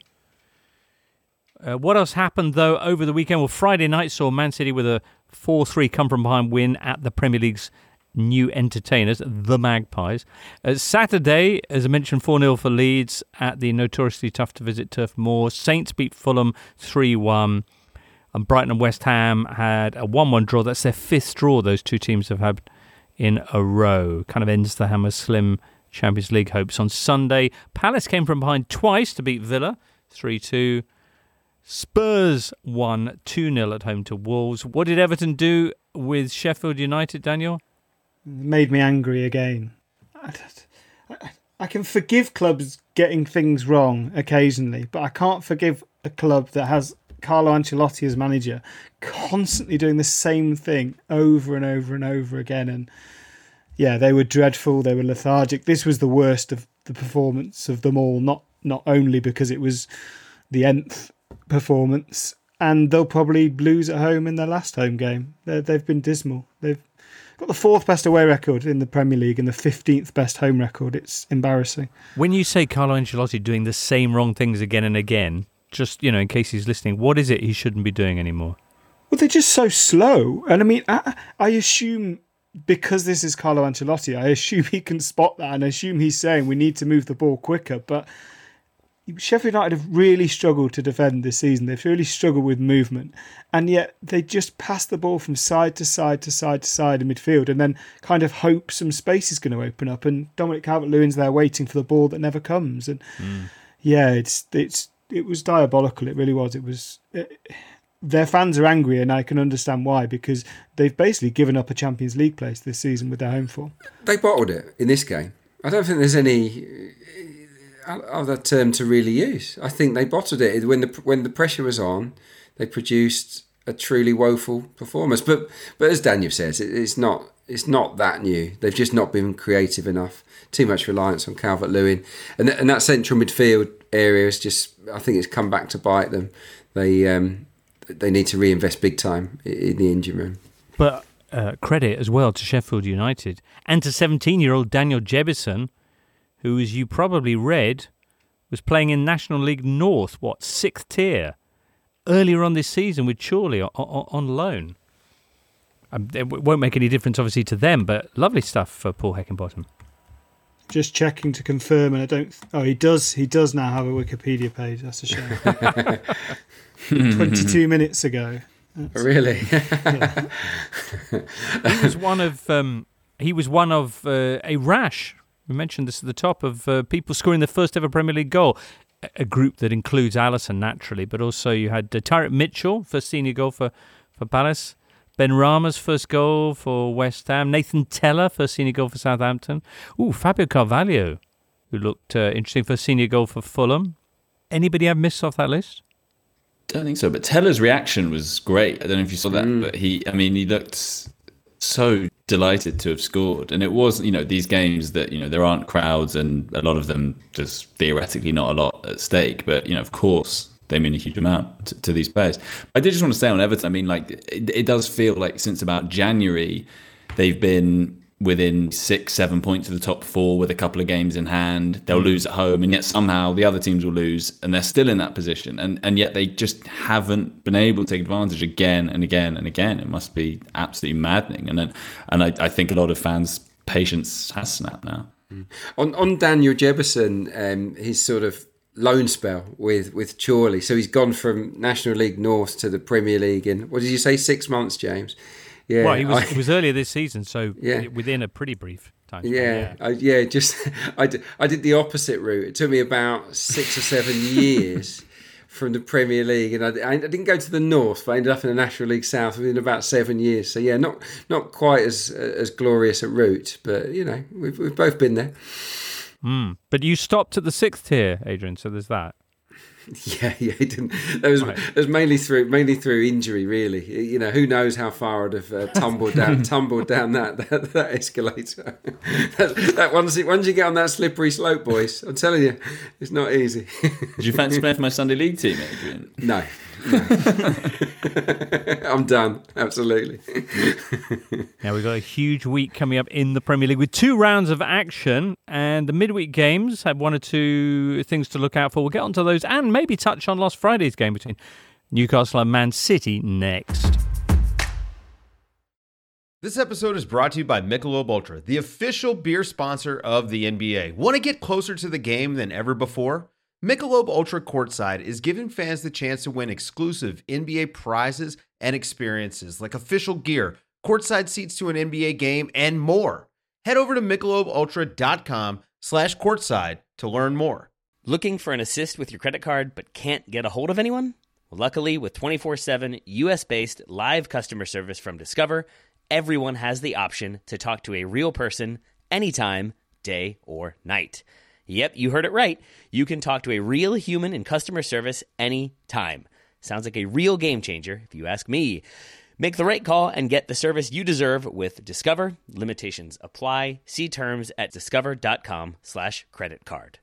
Uh, what else happened, though, over the weekend? Well, Friday night saw Man City with a four three come-from-behind win at the Premier League's new entertainers, the Magpies. Uh, Saturday, as I mentioned, four nil for Leeds at the notoriously tough-to-visit Turf Moor. Saints beat Fulham three one. And Brighton and West Ham had a one one draw. That's their fifth draw those two teams have had in a row. Kind of ends the Hammers' slim Champions League hopes. On Sunday, Palace came from behind twice to beat Villa three two. Spurs won two nil at home to Wolves. What did Everton do with Sheffield United, Daniel? It made me angry again. I, I, I can forgive clubs getting things wrong occasionally, but I can't forgive a club that has Carlo Ancelotti as manager constantly doing the same thing over and over and over again. And yeah, they were dreadful. They were lethargic. This was the worst of the performance of them all. Not not only because it was the nth performance, and they'll probably lose at home in their last home game. They're, they've been dismal. They've got the fourth best away record in the Premier League and the fifteenth best home record. It's embarrassing. When you say Carlo Ancelotti doing the same wrong things again and again, just, you know, in case he's listening, what is it he shouldn't be doing anymore? Well, they're just so slow. And I mean, I, I assume because this is Carlo Ancelotti, I assume he can spot that, and I assume he's saying we need to move the ball quicker. But Sheffield United have really struggled to defend this season. They've really struggled with movement. And yet they just pass the ball from side to side to side to side in midfield and then kind of hope some space is going to open up. And Dominic Calvert-Lewin's there waiting for the ball that never comes. And mm. yeah, it's it's it was diabolical. It really was. It was... It, their fans are angry, and I can understand why, because they've basically given up a Champions League place this season with their home form. They bottled it in this game. I don't think there's any other term to really use. I think they bottled it. When the when the pressure was on, they produced a truly woeful performance. But but as Daniel says, it, it's not it's not that new. They've just not been creative enough. Too much reliance on Calvert-Lewin, and th- and that central midfield area is just. I think it's come back to bite them. They. Um, They need to reinvest big time in the engine room. But uh, credit as well to Sheffield United and to seventeen-year-old Daniel Jebison, who, as you probably read, was playing in National League North, what, sixth tier, earlier on this season with Chorley on, on, on loan. Um, it won't make any difference, obviously, to them, but lovely stuff for Paul Heckingbottom. Just checking to confirm, and I don't. Oh, he does. He does now have a Wikipedia page. That's a shame. Twenty-two minutes ago. That's, really? Yeah. he was one of. Um, he was one of uh, a rash. We mentioned this at the top of uh, people scoring their first ever Premier League goal. A, a group that includes Alisson naturally, but also you had uh, Tyrant Mitchell, first senior goal for for Palace. Ben Rama's first goal for West Ham. Nathan Teller, first senior goal for Southampton. Ooh, Fabio Carvalho, who looked uh, interesting, first senior goal for Fulham. Anybody have missed off that list? Don't think so, but Teller's reaction was great. I don't know if you saw that, mm. but he, I mean, he looked so delighted to have scored. And it was, you know, these games that, you know, there aren't crowds and a lot of them just theoretically not a lot at stake. But, you know, of course, they mean a huge amount to, to these players. I did just want to say on Everton, I mean, like, it, it does feel like since about January, they've been within six, seven points of the top four with a couple of games in hand. They'll mm. lose at home, and yet somehow the other teams will lose, and they're still in that position. And and yet they just haven't been able to take advantage again and again and again. It must be absolutely maddening. And then, and I, I think a lot of fans' patience has snapped now. Mm. On on Daniel Jebison, um, his sort of loan spell with with Chorley. So he's gone from National League North to the Premier League in, what did you say, six months, James? Yeah, well, he was, I, it was earlier this season, so yeah. within a pretty brief time. Yeah, yeah. I, yeah just I did, I did the opposite route. It took me about six or seven years from the Premier League, and I, I didn't go to the North, but I ended up in the National League South within about seven years. So yeah, not not quite as as glorious a route, but you know, we've we've both been there. Mm. But you stopped at the sixth tier, Adrian. So there's that. Yeah, yeah, he didn't. That was right. That was mainly through mainly through injury, really. You know, who knows how far I'd have uh, tumbled down tumbled down that that, that escalator. that, that once once you get on that slippery slope, boys, I'm telling you, it's not easy. Did you fancy playing for my Sunday League team, Adrian? No. no. I'm done. Absolutely. Now we've got a huge week coming up in the Premier League with two rounds of action, and the midweek games have one or two things to look out for. We'll get onto those and maybe touch on last Friday's game between Newcastle and Man City next. This episode is brought to you by Michelob Ultra, the official beer sponsor of the N B A. Want to get closer to the game than ever before? Michelob Ultra Courtside is giving fans the chance to win exclusive N B A prizes and experiences like official gear, courtside seats to an N B A game, and more. Head over to michelobultra.com slash courtside to learn more. Looking for an assist with your credit card but can't get a hold of anyone? Well, luckily, with twenty-four seven U S-based live customer service from Discover, everyone has the option to talk to a real person anytime, day or night. Yep, you heard it right. You can talk to a real human in customer service anytime. Sounds like a real game changer, if you ask me. Make the right call and get the service you deserve with Discover. Limitations apply. See terms at discover.com slash credit card.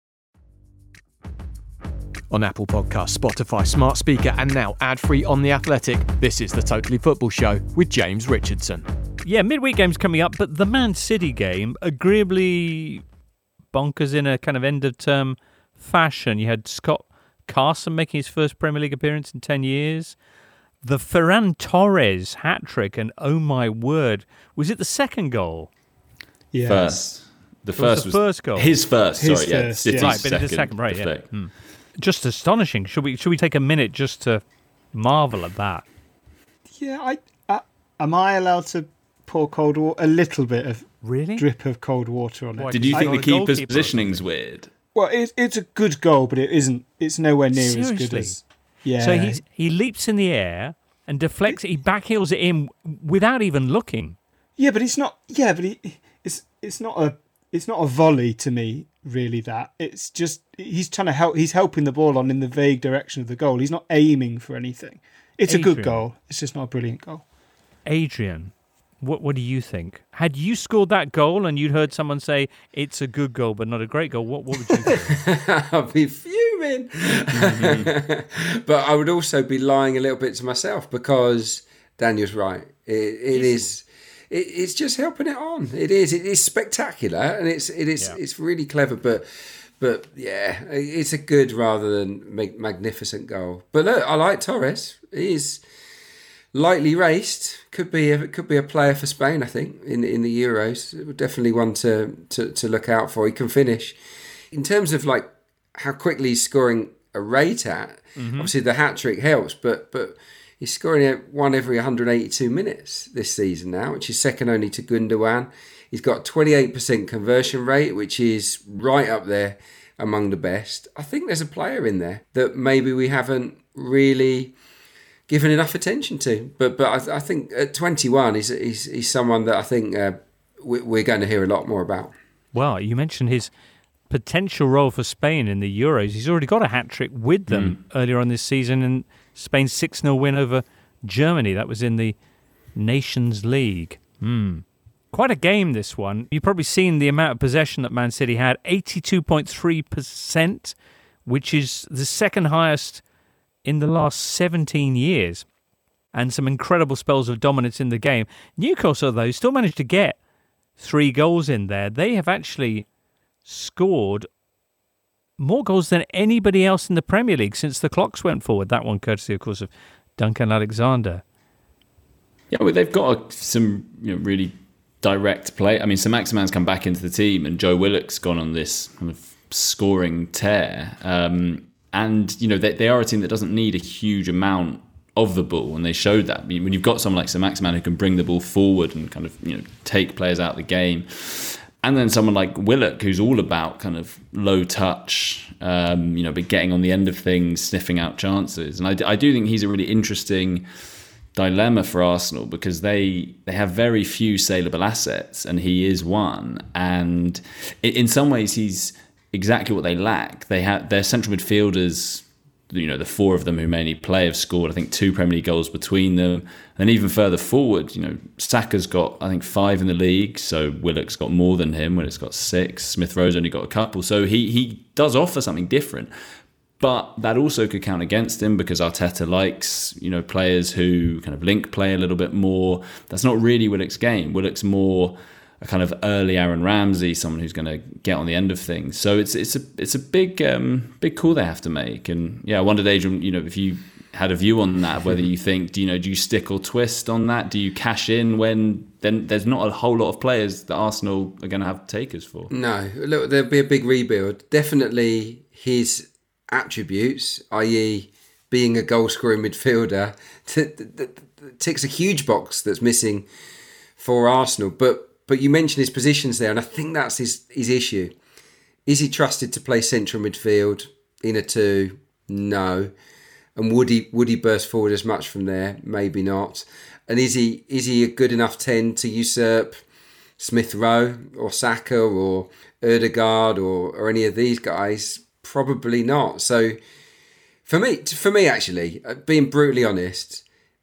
On Apple Podcasts, Spotify, Smart Speaker, and now ad-free on The Athletic, this is the Totally Football Show with James Richardson. Yeah, midweek game's coming up, but the Man City game, agreeably bonkers in a kind of end-of-term fashion. You had Scott Carson making his first Premier League appearance in ten years. The Ferran Torres hat-trick, and oh my word, was it the second goal? Yeah. First. The It first was the was first goal. His first, His sorry, yeah. first, City's yeah. Right, but it's the second, right, yeah. Hmm. Just astonishing. Should we should we take a minute just to marvel at that? Yeah, I uh, am I allowed to pour cold water? A little bit of really drip of cold water on it. Did you think I, the keeper's positioning's weird? Well, it, it's a good goal, but it isn't. It's nowhere near Seriously? as good as. Yeah. So he's, he leaps in the air and deflects. He backheels it in without even looking. Yeah, but it's not. Yeah, but he, it's it's not a it's not a volley to me. Really, that it's just he's trying to help. He's helping the ball on in the vague direction of the goal. He's not aiming for anything. It's Adrian. a good goal. It's just not a brilliant goal. Adrian, what what do you think? Had you scored that goal and you'd heard someone say it's a good goal but not a great goal, what what would you think? I'd be fuming. Mm-hmm. But I would also be lying a little bit to myself because Daniel's right. It, it is. It, it's just helping it on. It is. It is spectacular and it's it is yeah. it's really clever. But but yeah, it's a good rather than magnificent goal. But look, I like Torres. He's lightly raced. Could be a, could be a player for Spain. I think in in the Euros. Definitely one to to to look out for. He can finish. In terms of like how quickly he's scoring a rate at, mm-hmm. obviously the hat-trick helps, but but he's scoring at one every one hundred eighty-two minutes this season now, which is second only to Gundogan. He's got twenty-eight percent conversion rate, which is right up there among the best. I think there's a player in there that maybe we haven't really given enough attention to, but but I, I think at twenty-one, he's, he's, he's someone that I think uh, we're going to hear a lot more about. Well, you mentioned his potential role for Spain in the Euros. He's already got a hat-trick with them mm. earlier on this season in Spain's six nil win over Germany. That was in the Nations League. Mm. Quite a game, this one. You've probably seen the amount of possession that Man City had, eighty-two point three percent, which is the second highest in the last seventeen years. And some incredible spells of dominance in the game. Newcastle, though, still managed to get three goals in there. They have actually scored more goals than anybody else in the Premier League since the clocks went forward. That one courtesy, of course, of Duncan Alexander. Yeah, well, they've got a, some you know, really direct play. I mean, Sir Maximan's come back into the team and Joe Willock's gone on this kind of scoring tear. Um, and, you know, they, they are a team that doesn't need a huge amount of the ball, and they showed that. I mean, when you've got someone like Sir Maximan who can bring the ball forward and kind of, you know, take players out of the game, and then someone like Willock who's all about kind of low touch, um, you know, but getting on the end of things, sniffing out chances. And I, I do think he's a really interesting dilemma for Arsenal because they they have very few saleable assets, and he is one. And in some ways, he's exactly what they lack. They have their central midfielders. You know, the four of them who mainly play have scored, I think, two Premier League goals between them. And even further forward, you know, Saka's got, I think, five in the league. So Willock's got more than him. Willock's got six. Smith Rowe's only got a couple. So he he does offer something different. But that also could count against him because Arteta likes, you know, players who kind of link play a little bit more. That's not really Willock's game. Willock's more a kind of early Aaron Ramsey, someone who's going to get on the end of things. So it's it's a it's a big um, big call they have to make. And yeah, I wondered, Adrian, you know, if you had a view on that, whether you think, do you know, do you stick or twist on that? Do you cash in when then there's not a whole lot of players that Arsenal are going to have takers for? No, look, there'll be a big rebuild. Definitely his attributes, that is, being a goal-scoring midfielder, t- t- t- ticks a huge box that's missing for Arsenal. But But you mentioned his positions there, and I think that's his, his issue. Is he trusted to play central midfield in a two? No. And would he would he burst forward as much from there? Maybe not. And is he is he a good enough ten to usurp Smith Rowe or Saka or Ødegaard or, or any of these guys? Probably not. So for me, for me actually, being brutally honest,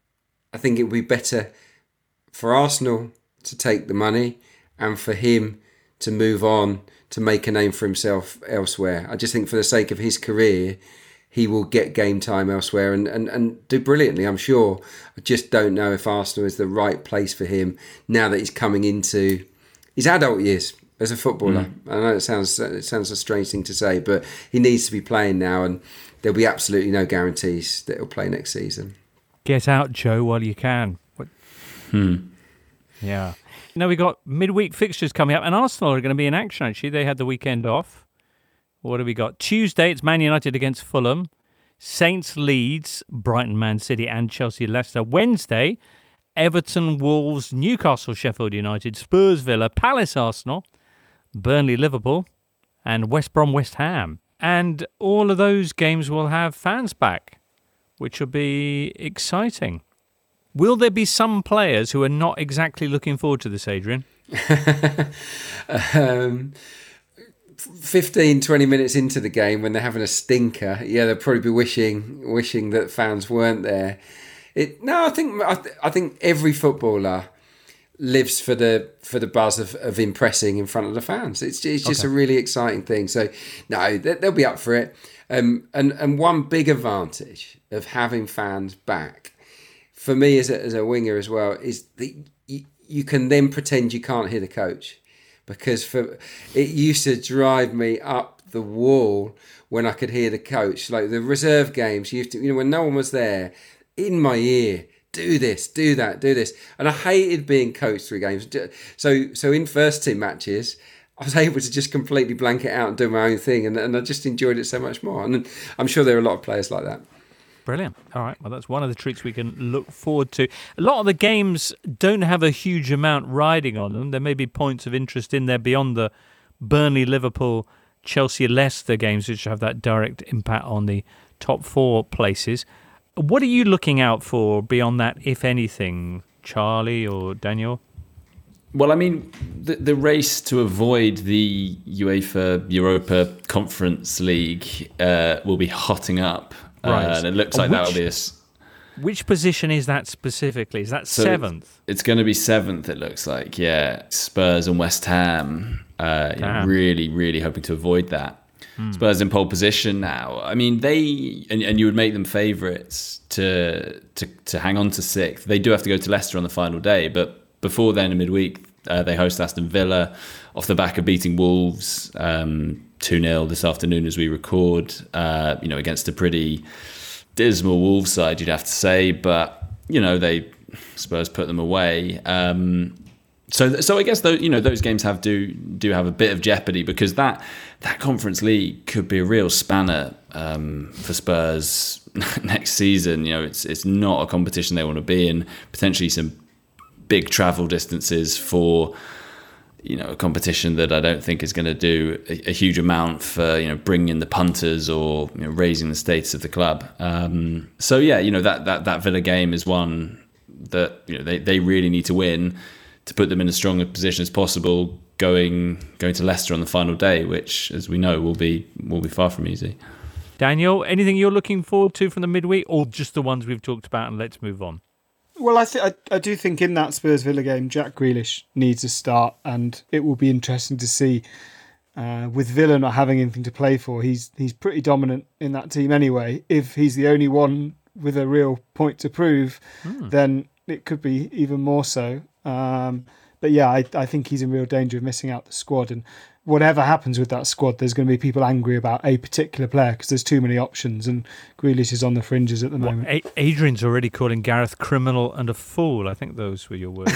I think it would be better for Arsenal to take the money and for him to move on to make a name for himself elsewhere. I just think for the sake of his career, he will get game time elsewhere and, and, and do brilliantly, I'm sure. I just don't know if Arsenal is the right place for him now that he's coming into his adult years as a footballer. Mm. I know it sounds it sounds a strange thing to say, but he needs to be playing now, and there'll be absolutely no guarantees that he'll play next season. Get out, Joe, while you can. What? Hmm. Yeah. Now we've got midweek fixtures coming up, and Arsenal are going to be in action, actually. They had the weekend off. What have we got? Tuesday, it's Man United against Fulham. Saints, Leeds, Brighton, Man City, and Chelsea, Leicester. Wednesday, Everton, Wolves, Newcastle, Sheffield United, Spurs, Villa, Palace, Arsenal, Burnley, Liverpool, and West Brom, West Ham. And all of those games will have fans back, which will be exciting. Will there be some players who are not exactly looking forward to this, Adrian? um, fifteen, twenty minutes into the game when they're having a stinker, yeah, they'll probably be wishing wishing that fans weren't there. It, no, I think I, th- I think every footballer lives for the for the buzz of, of impressing in front of the fans. It's, it's just okay. a really exciting thing. So, no, they, they'll be up for it. Um, and, and one big advantage of having fans back, for me as a, as a winger as well, is that you, you can then pretend you can't hear the coach. Because for it used to drive me up the wall when I could hear the coach. Like the reserve games, you used to, you know, when no one was there, in my ear, do this, do that, do this. And I hated being coached through games. So so in first team matches, I was able to just completely blank it out and do my own thing. And, and I just enjoyed it so much more. And I'm sure there are a lot of players like that. Brilliant. All right. Well, that's one of the treats we can look forward to. A lot of the games don't have a huge amount riding on them. There may be points of interest in there beyond the Burnley, Liverpool, Chelsea, Leicester games, which have that direct impact on the top four places. What are you looking out for beyond that, if anything, Charlie or Daniel? Well, I mean, the, the race to avoid the UEFA Europa Conference League uh, will be hotting up. Right. Uh, and it looks like which, that'll be a... Which position is that specifically? Is that so seventh? It's going to be seventh, it looks like, yeah. Spurs and West Ham, uh, you know, really, really hoping to avoid that. Hmm. Spurs in pole position now. I mean, they... And, and you would make them favourites to, to, to hang on to sixth. They do have to go to Leicester on the final day, but before then, in midweek, uh, they host Aston Villa off the back of beating Wolves um, two nil this afternoon as we record, uh, you know, against a pretty dismal Wolves side, you'd have to say. But, you know, they Spurs put them away. Um, so so I guess, those, you know, those games have do do have a bit of jeopardy because that, that Conference League could be a real spanner um, for Spurs next season. You know, it's it's not a competition they want to be in. Potentially some big travel distances for, you know, a competition that I don't think is going to do a, a huge amount for, you know, bringing in the punters or, you know, raising the status of the club. Um, so yeah, you know, that, that, that Villa game is one that, you know, they, they really need to win to put them in as strong a position as possible going going to Leicester on the final day, which, as we know, will be will be far from easy. Daniel, anything you're looking forward to from the midweek, or just the ones we've talked about, and let's move on? Well, I, th- I I do think in that Spurs Villa game, Jack Grealish needs a start, and it will be interesting to see. Uh, with Villa not having anything to play for, he's he's pretty dominant in that team anyway. If he's the only one with a real point to prove, hmm. then it could be even more so. Um, but yeah, I, I think he's in real danger of missing out the squad. And whatever happens with that squad, there's going to be people angry about a particular player because there's too many options, and Grealish is on the fringes at the moment. Well, a- Adrian's already calling Gareth criminal and a fool. I think those were your words.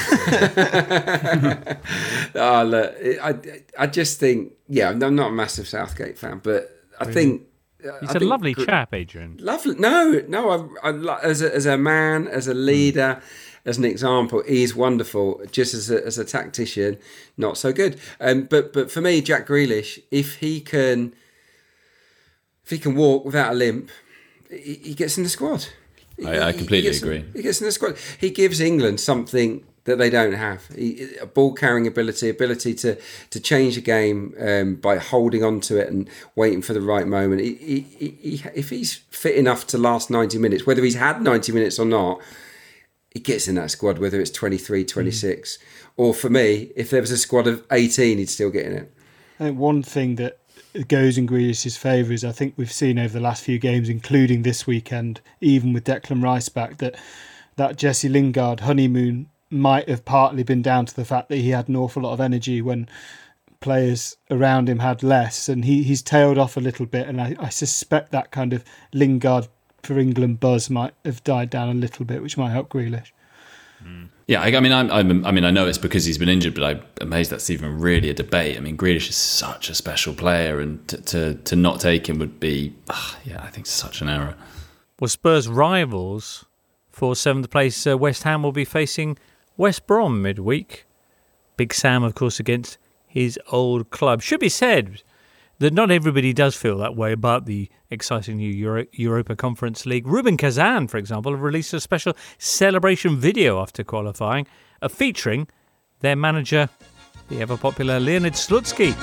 oh, look, I, I just think, yeah, I'm not a massive Southgate fan, but I really? think... He's I a think lovely Gr- chap, Adrian. Lovely. No, no, I, I, as, a, as a man, as a leader... Mm. As an example, he's wonderful. Just as a, as a tactician, not so good. Um, but but for me, Jack Grealish, if he can, if he can walk without a limp, he, he gets in the squad. I, I completely he agree. In, he gets in the squad. He gives England something that they don't have: he, a ball carrying ability, ability to to change a game um, by holding on to it and waiting for the right moment. He, he, he, if he's fit enough to last ninety minutes, whether he's had ninety minutes or not. he gets in that squad, whether it's twenty-three, twenty-six, mm. or for me, if there was a squad of eighteen, he'd still get in it. I think one thing that goes in Grealish's favour is I think we've seen over the last few games, including this weekend, even with Declan Rice back, that that Jesse Lingard honeymoon might have partly been down to the fact that he had an awful lot of energy when players around him had less, and he, he's tailed off a little bit, and I, I suspect that kind of Lingard for England buzz might have died down a little bit, which might help Grealish. Mm. Yeah, I, I mean, I'm, I'm, I mean, I know it's because he's been injured, but I'm amazed that's even really a debate. I mean, Grealish is such a special player, and to to, to not take him would be, uh, yeah, I think such an error. Well, Spurs rivals for seventh place, uh, West Ham will be facing West Brom midweek. Big Sam, of course, against his old club. Should be said that not everybody does feel that way about the exciting new Euro- Europa Conference League. Rubin Kazan, for example, have released a special celebration video after qualifying, uh, featuring their manager, the ever-popular Leonid Slutsky.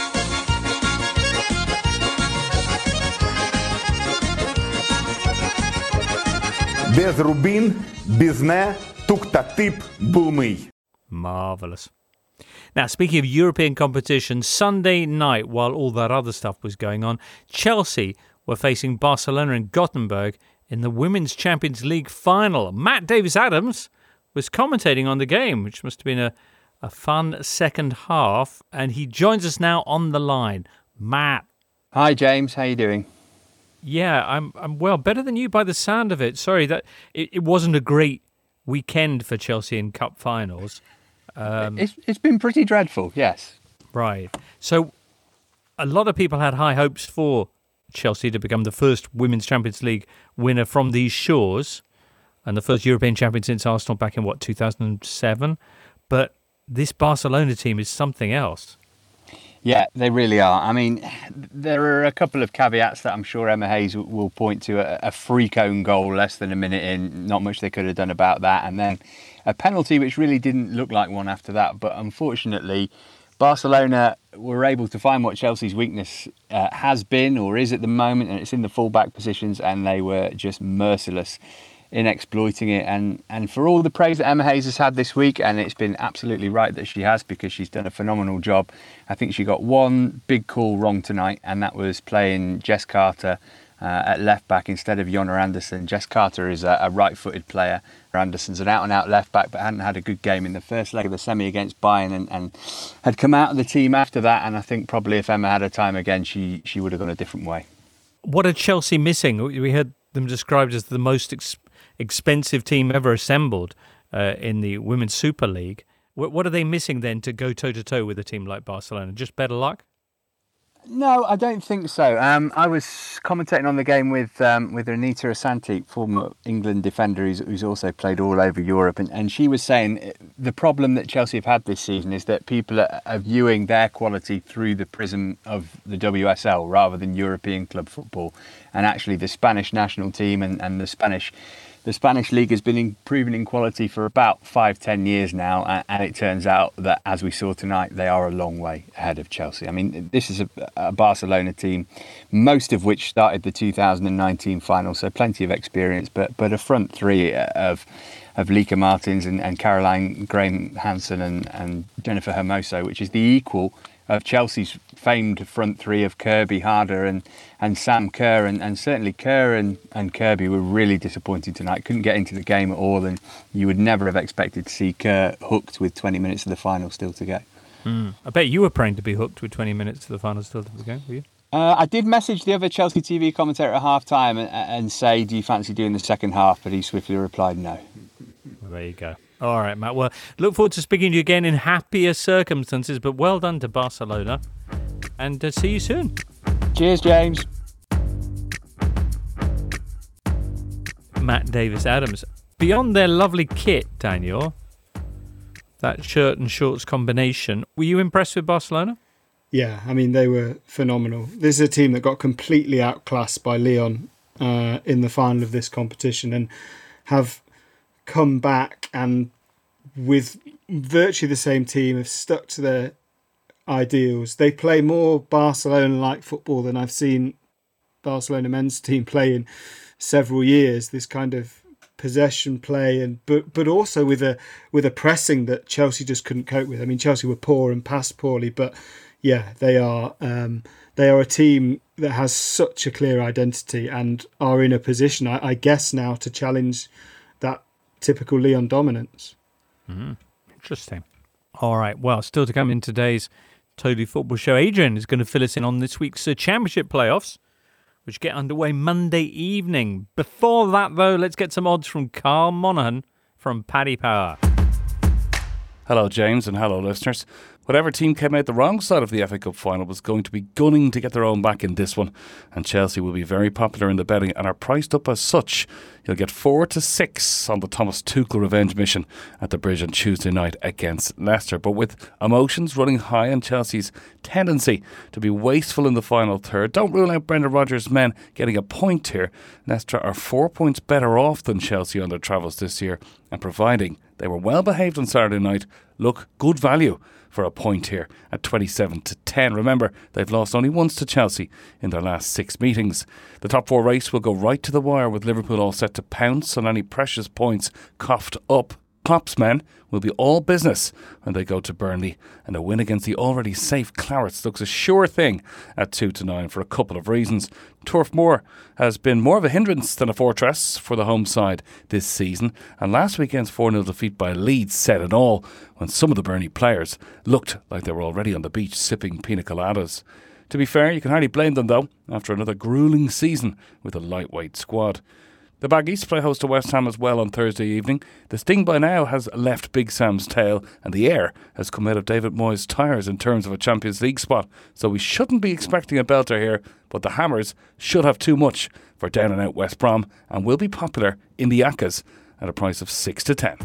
Без Рубин, без не, тук-та тип был мый. Marvellous. Now, speaking of European competition, Sunday night, while all that other stuff was going on, Chelsea were facing Barcelona and Gothenburg in the Women's Champions League final. Matt Davis-Adams was commentating on the game, which must have been a, a fun second half, and he joins us now on the line. Matt. Hi, James. How you doing? Yeah, I'm I'm well, better than you by the sound of it. Sorry, that it, it wasn't a great weekend for Chelsea in cup finals. Um, it's it's been pretty dreadful, yes. Right. So a lot of people had high hopes for Chelsea to become the first Women's Champions League winner from these shores and the first European champion since Arsenal back in, what, two thousand seven? But this Barcelona team is something else. Yeah, they really are. I mean, there are a couple of caveats that I'm sure Emma Hayes will point to. A, a freak own goal less than a minute in, not much they could have done about that. And then a penalty which really didn't look like one after that. But unfortunately, Barcelona were able to find what Chelsea's weakness uh, has been or is at the moment, and it's in the full-back positions, and they were just merciless in exploiting it. And and for all the praise that Emma Hayes has had this week, and it's been absolutely right that she has, because she's done a phenomenal job, I think she got one big call wrong tonight, and that was playing Jess Carter uh, at left back instead of Jonna Andersson. Jess Carter is a, a right-footed player. Andersson's an out-and-out left back, but hadn't had a good game in the first leg of the semi against Bayern, and, and had come out of the team after that. And I think probably if Emma had her time again, she she would have gone a different way. What are Chelsea missing? We heard them described as the most ex- expensive team ever assembled uh, in the Women's Super League. What, what are they missing then to go toe-to-toe with a team like Barcelona? Just better luck? No, I don't think so. Um, I was commentating on the game with um, with Anita Asante, former England defender who's, who's also played all over Europe, and, and she was saying the problem that Chelsea have had this season is that people are, are viewing their quality through the prism of the W S L rather than European club football. And actually the Spanish national team and, and the Spanish The Spanish league has been improving in quality for about five, ten years now, and it turns out that, as we saw tonight, they are a long way ahead of Chelsea. I mean, this is a, a Barcelona team, most of which started the two thousand nineteen final, so plenty of experience, but but a front three of of Lika Martins and, and Caroline Graham-Hansen and, and Jennifer Hermoso, which is the equal of Chelsea's famed front three of Kirby, Harder and, and Sam Kerr. And, and certainly Kerr and, and Kirby were really disappointing tonight. Couldn't get into the game at all, and you would never have expected to see Kerr hooked with twenty minutes of the final still to go. Mm. I bet you were praying to be hooked with twenty minutes of the final still to go, were you? Uh, I did message the other Chelsea T V commentator at half-time and, and say, do you fancy doing the second half? But he swiftly replied no. Well, there you go. All right, Matt. Well, look forward to speaking to you again in happier circumstances, but well done to Barcelona. And uh, see you soon. Cheers, James. Matt Davis-Adams. Beyond their lovely kit, Daniel, that shirt and shorts combination, were you impressed with Barcelona? Yeah, I mean, they were phenomenal. This is a team that got completely outclassed by Lyon uh, in the final of this competition and have come back and with virtually the same team have stuck to their ideals. They play more Barcelona-like football than I've seen Barcelona men's team play in several years. This kind of possession play, and but but also with a with a pressing that Chelsea just couldn't cope with. I mean, Chelsea were poor and passed poorly, but yeah, they are um, they are a team that has such a clear identity and are in a position, I, I guess, now to challenge that typical Lyon dominance. Mm-hmm. Interesting. All right. Well, still to come in today's Totally Football Show, Adrian is going to fill us in on this week's uh, Championship playoffs, which get underway Monday evening. Before that, though, let's get some odds from Carl Monaghan from Paddy Power. Hello, James, and hello, listeners. Whatever team came out the wrong side of the F A Cup final was going to be gunning to get their own back in this one, and Chelsea will be very popular in the betting and are priced up as such. You'll get four to six on the Thomas Tuchel revenge mission at the Bridge on Tuesday night against Leicester. But with emotions running high and Chelsea's tendency to be wasteful in the final third, don't rule out Brendan Rodgers' men getting a point here. Leicester are four points better off than Chelsea on their travels this year, and providing they were well behaved on Saturday night, look good value for a point here at twenty-seven to ten. Remember, they've lost only once to Chelsea in their last six meetings. The top four race will go right to the wire, with Liverpool all set to pounce on any precious points coughed up. Klopp's men will be all business when they go to Burnley, and a win against the already safe Clarets looks a sure thing at two to nine for a couple of reasons. Turf Moor has been more of a hindrance than a fortress for the home side this season, and last weekend's four nil defeat by Leeds said it all when some of the Burnley players looked like they were already on the beach sipping pina coladas. To be fair, you can hardly blame them though, after another gruelling season with a lightweight squad. The Baggies play host to West Ham as well on Thursday evening. The sting by now has left Big Sam's tail, and the air has come out of David Moyes' tyres in terms of a Champions League spot. So we shouldn't be expecting a belter here, but the Hammers should have too much for down and out West Brom, and will be popular in the Accas at a price of six to ten.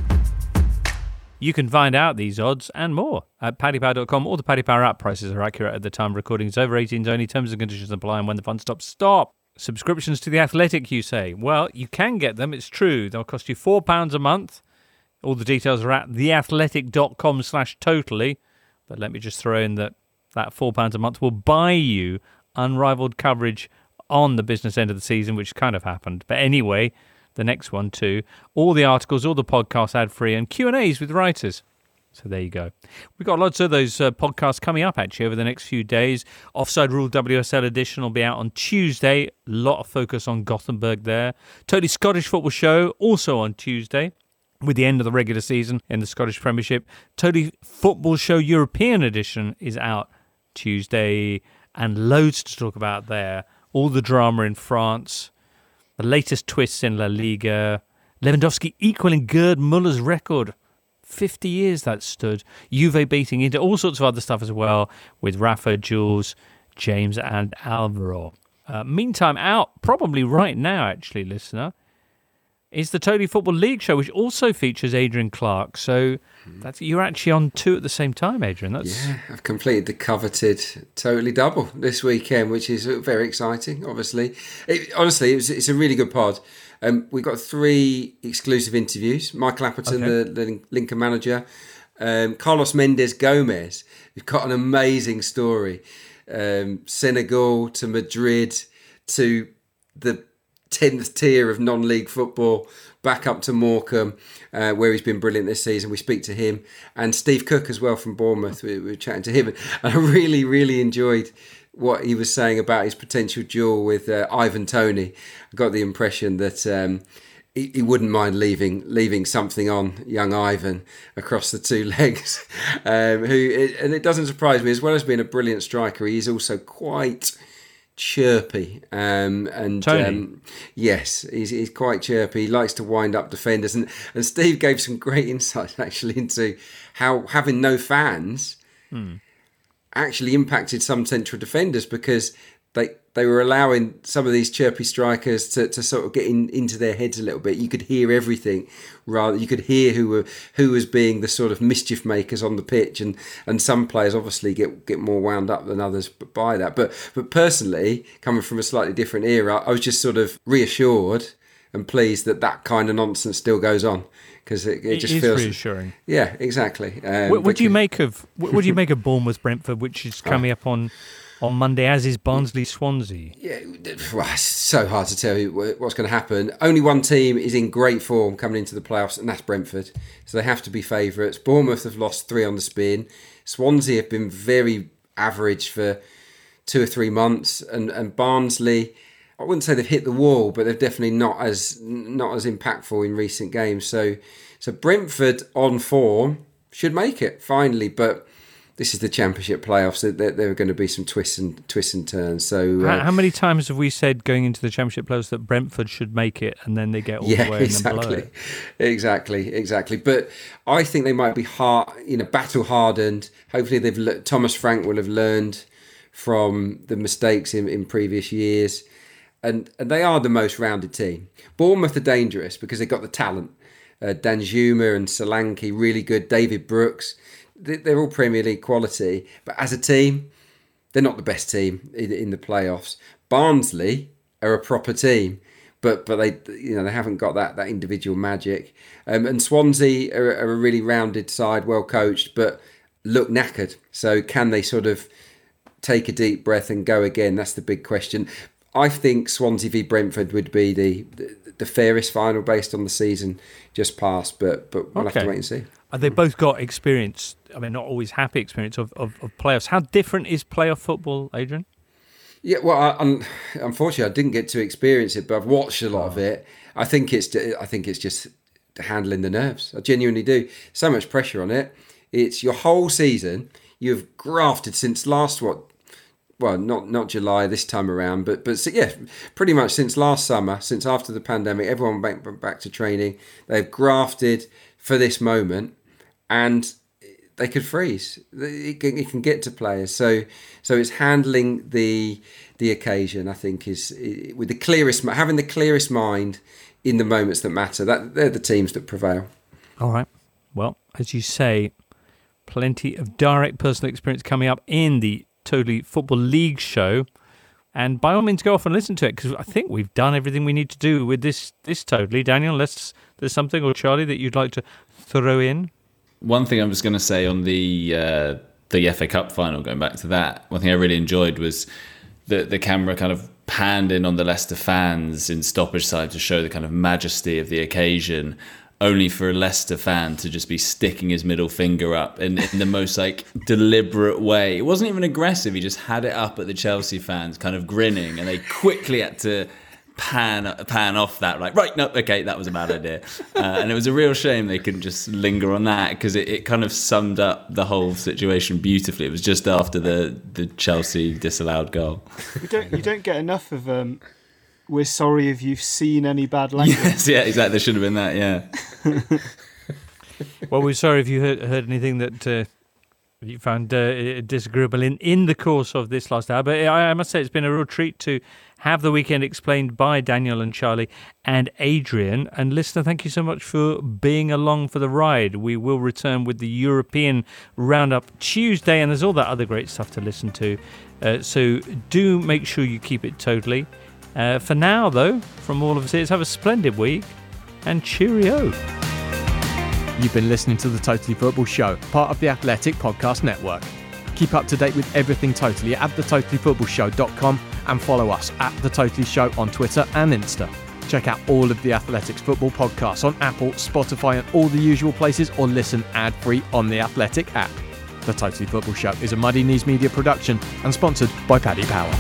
You can find out these odds and more at paddy power dot com, or the Paddy Power app. Prices are accurate at the time of recording. It's over eighteens only. Terms and conditions apply, and when the fun stops, stop. Subscriptions to The Athletic, you say? Well, you can get them, it's true. They'll cost you four pounds a month. All the details are at theathletic.com slash totally. But let me just throw in that that four pounds a month will buy you unrivaled coverage on the business end of the season, which kind of happened. But anyway, the next one too. All the articles, all the podcasts ad-free, and Q and A's with writers. So there you go. We've got lots of those uh, podcasts coming up, actually, over the next few days. Offside Rule W S L edition will be out on Tuesday. A lot of focus on Gothenburg there. Totally Scottish Football Show, also on Tuesday, with the end of the regular season in the Scottish Premiership. Totally Football Show European edition is out Tuesday, and loads to talk about there. All the drama in France, the latest twists in La Liga, Lewandowski equaling Gerd Muller's record. fifty years that stood. Juve beating into all sorts of other stuff as well, with Rafa, Jules, James and Alvaro. Uh, meantime, out probably right now, actually, listener, is the Totally Football League show, which also features Adrian Clark. So that's you're actually on two at the same time, Adrian. That's Yeah, I've completed the coveted Totally Double this weekend, which is very exciting, obviously. It, honestly, it was, it's a really good pod. Um, we've got three exclusive interviews. Michael Appleton, okay. the, the Lincoln manager. Um, Carlos Mendes Gomez, who's got an amazing story. Um, Senegal to Madrid to the tenth tier of non-league football, back up to Morecambe, uh, where he's been brilliant this season. We speak to him. And Steve Cook as well from Bournemouth. We, we were chatting to him. And I really, really enjoyed what he was saying about his potential duel with uh, Ivan Toney. I got the impression that um, he, he wouldn't mind leaving leaving something on young Ivan across the two legs. um, who and it doesn't surprise me, as well as being a brilliant striker, he is also quite chirpy. Um, and Tony. Um, yes, he's, he's quite chirpy. He likes to wind up defenders. And, and Steve gave some great insights actually into how having no fans Hmm. actually impacted some central defenders, because they they were allowing some of these chirpy strikers to, to sort of get in, into their heads a little bit. You could hear everything, rather you could hear who were who was being the sort of mischief makers on the pitch, and, and some players obviously get get more wound up than others by that. But but personally, coming from a slightly different era, I was just sort of reassured and pleased that that kind of nonsense still goes on. Because it, it just it is feels reassuring. Yeah, exactly. Um, what what do you make of what, what do you make of Bournemouth Brentford, which is coming oh. up on on Monday, as is Barnsley-Swansea. Yeah, well, it's so hard to tell you what's going to happen. Only one team is in great form coming into the playoffs, and that's Brentford. So they have to be favourites. Bournemouth have lost three on the spin. Swansea have been very average for two or three months, and, and Barnsley, I wouldn't say they've hit the wall, but they're definitely not as not as impactful in recent games. So, so Brentford on form should make it finally, but this is the Championship playoffs. There, there are going to be some twists and twists and turns. So, uh, how, how many times have we said going into the Championship playoffs that Brentford should make it, and then they get all yeah, the way exactly, and then blow it? Exactly, exactly. But I think they might be hard, you know, battle hardened. Hopefully, they've le- Thomas Frank will have learned from the mistakes in, in previous years. And, and they are the most rounded team. Bournemouth are dangerous because they've got the talent. Uh, Danjuma and Solanke, really good. David Brooks, they, they're all Premier League quality. But as a team, they're not the best team in, in the playoffs. Barnsley are a proper team, but but they you know they haven't got that that individual magic. Um, and Swansea are, are a really rounded side, well coached, but look knackered. So can they sort of take a deep breath and go again? That's the big question. I think Swansea v Brentford would be the, the the fairest final based on the season just passed, but but we'll Okay. have to wait and see. And they both got experience, I mean, not always happy experience of, of, of playoffs. How different is playoff football, Adrian? Yeah, well, I, un unfortunately, I didn't get to experience it, but I've watched a lot of it. I think it's I think it's just handling the nerves. I genuinely do. So much pressure on it. It's your whole season. You've grafted since last what. Well, not not July this time around, but but yeah, pretty much since last summer, since after the pandemic, everyone went back, back to training. They've grafted for this moment, and they could freeze. It can, it can get to players. So so it's handling the the occasion. I think is with the clearest, having the clearest mind in the moments that matter. That they're the teams that prevail. All right. Well, as you say, plenty of direct personal experience coming up in the Totally Football League show, and by all means go off and listen to it, because I think we've done everything we need to do with this this Totally. Daniel, unless there's something, or Charlie, that you'd like to throw in? One thing I was going to say on the uh, the F A Cup final, going back to that, one thing I really enjoyed was the the camera kind of panned in on the Leicester fans in stoppage side to show the kind of majesty of the occasion, only for a Leicester fan to just be sticking his middle finger up in, in the most like deliberate way. It wasn't even aggressive. He just had it up at the Chelsea fans, kind of grinning, and they quickly had to pan pan off that. Like, right, no, okay, that was a bad idea. Uh, and it was a real shame they couldn't just linger on that, because it, it kind of summed up the whole situation beautifully. It was just after the, the Chelsea disallowed goal. You don't you don't get enough of um. We're sorry if you've seen any bad language. Yes, yeah, exactly. There should have been that, yeah. Well, we're sorry if you heard, heard anything that uh, you found uh, disagreeable in, in the course of this last hour. But I, I must say it's been a real treat to have the weekend explained by Daniel and Charlie and Adrian. And listener, thank you so much for being along for the ride. We will return with the European Roundup Tuesday, and there's all that other great stuff to listen to. Uh, so do make sure you keep it totally. Uh, for now, though, from all of us here, have a splendid week and cheerio. You've been listening to The Totally Football Show, part of the Athletic Podcast Network. Keep up to date with everything Totally at the totally football show dot com and follow us at The Totally Show on Twitter and Insta. Check out all of the Athletics football podcasts on Apple, Spotify and all the usual places, or listen ad-free on the Athletic app. The Totally Football Show is a Muddy Knees Media production and sponsored by Paddy Power.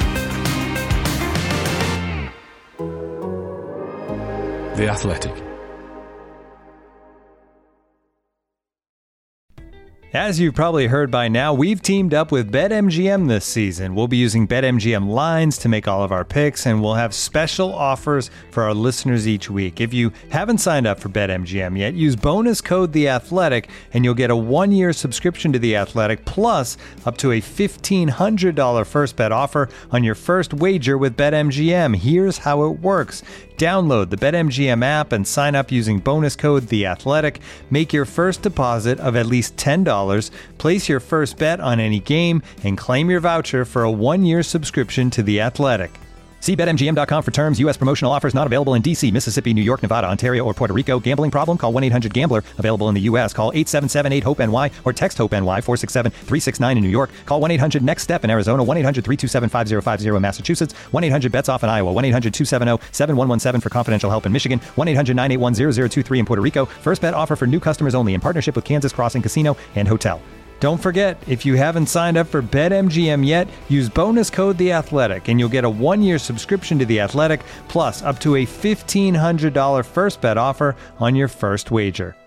The Athletic. As you've probably heard by now, we've teamed up with BetMGM this season. We'll be using BetMGM lines to make all of our picks, and we'll have special offers for our listeners each week. If you haven't signed up for BetMGM yet, use bonus code The Athletic, and you'll get a one-year subscription to The Athletic, plus up to a fifteen hundred dollars first bet offer on your first wager with BetMGM. Here's how it works. Download the BetMGM app and sign up using bonus code The Athletic. Make your first deposit of at least ten dollars, place your first bet on any game, and claim your voucher for a one-year subscription to The Athletic. See Bet M G M dot com for terms. U S promotional offers not available in D C, Mississippi, New York, Nevada, Ontario, or Puerto Rico. Gambling problem? Call one eight hundred gambler. Available in the U S. Call eight seven seven eight hope N Y or text HOPE-NY four six seven three six nine in New York. Call one eight hundred next step in Arizona. one eight hundred three two seven five zero five zero in Massachusetts. one eight hundred bets off in Iowa. one eight hundred two seven zero seven one one seven for confidential help in Michigan. one eight hundred nine eight one zero zero two three in Puerto Rico. First bet offer for new customers only in partnership with Kansas Crossing Casino and Hotel. Don't forget, if you haven't signed up for BetMGM yet, use bonus code The Athletic, and you'll get a one-year subscription to The Athletic, plus up to a fifteen hundred dollars first bet offer on your first wager.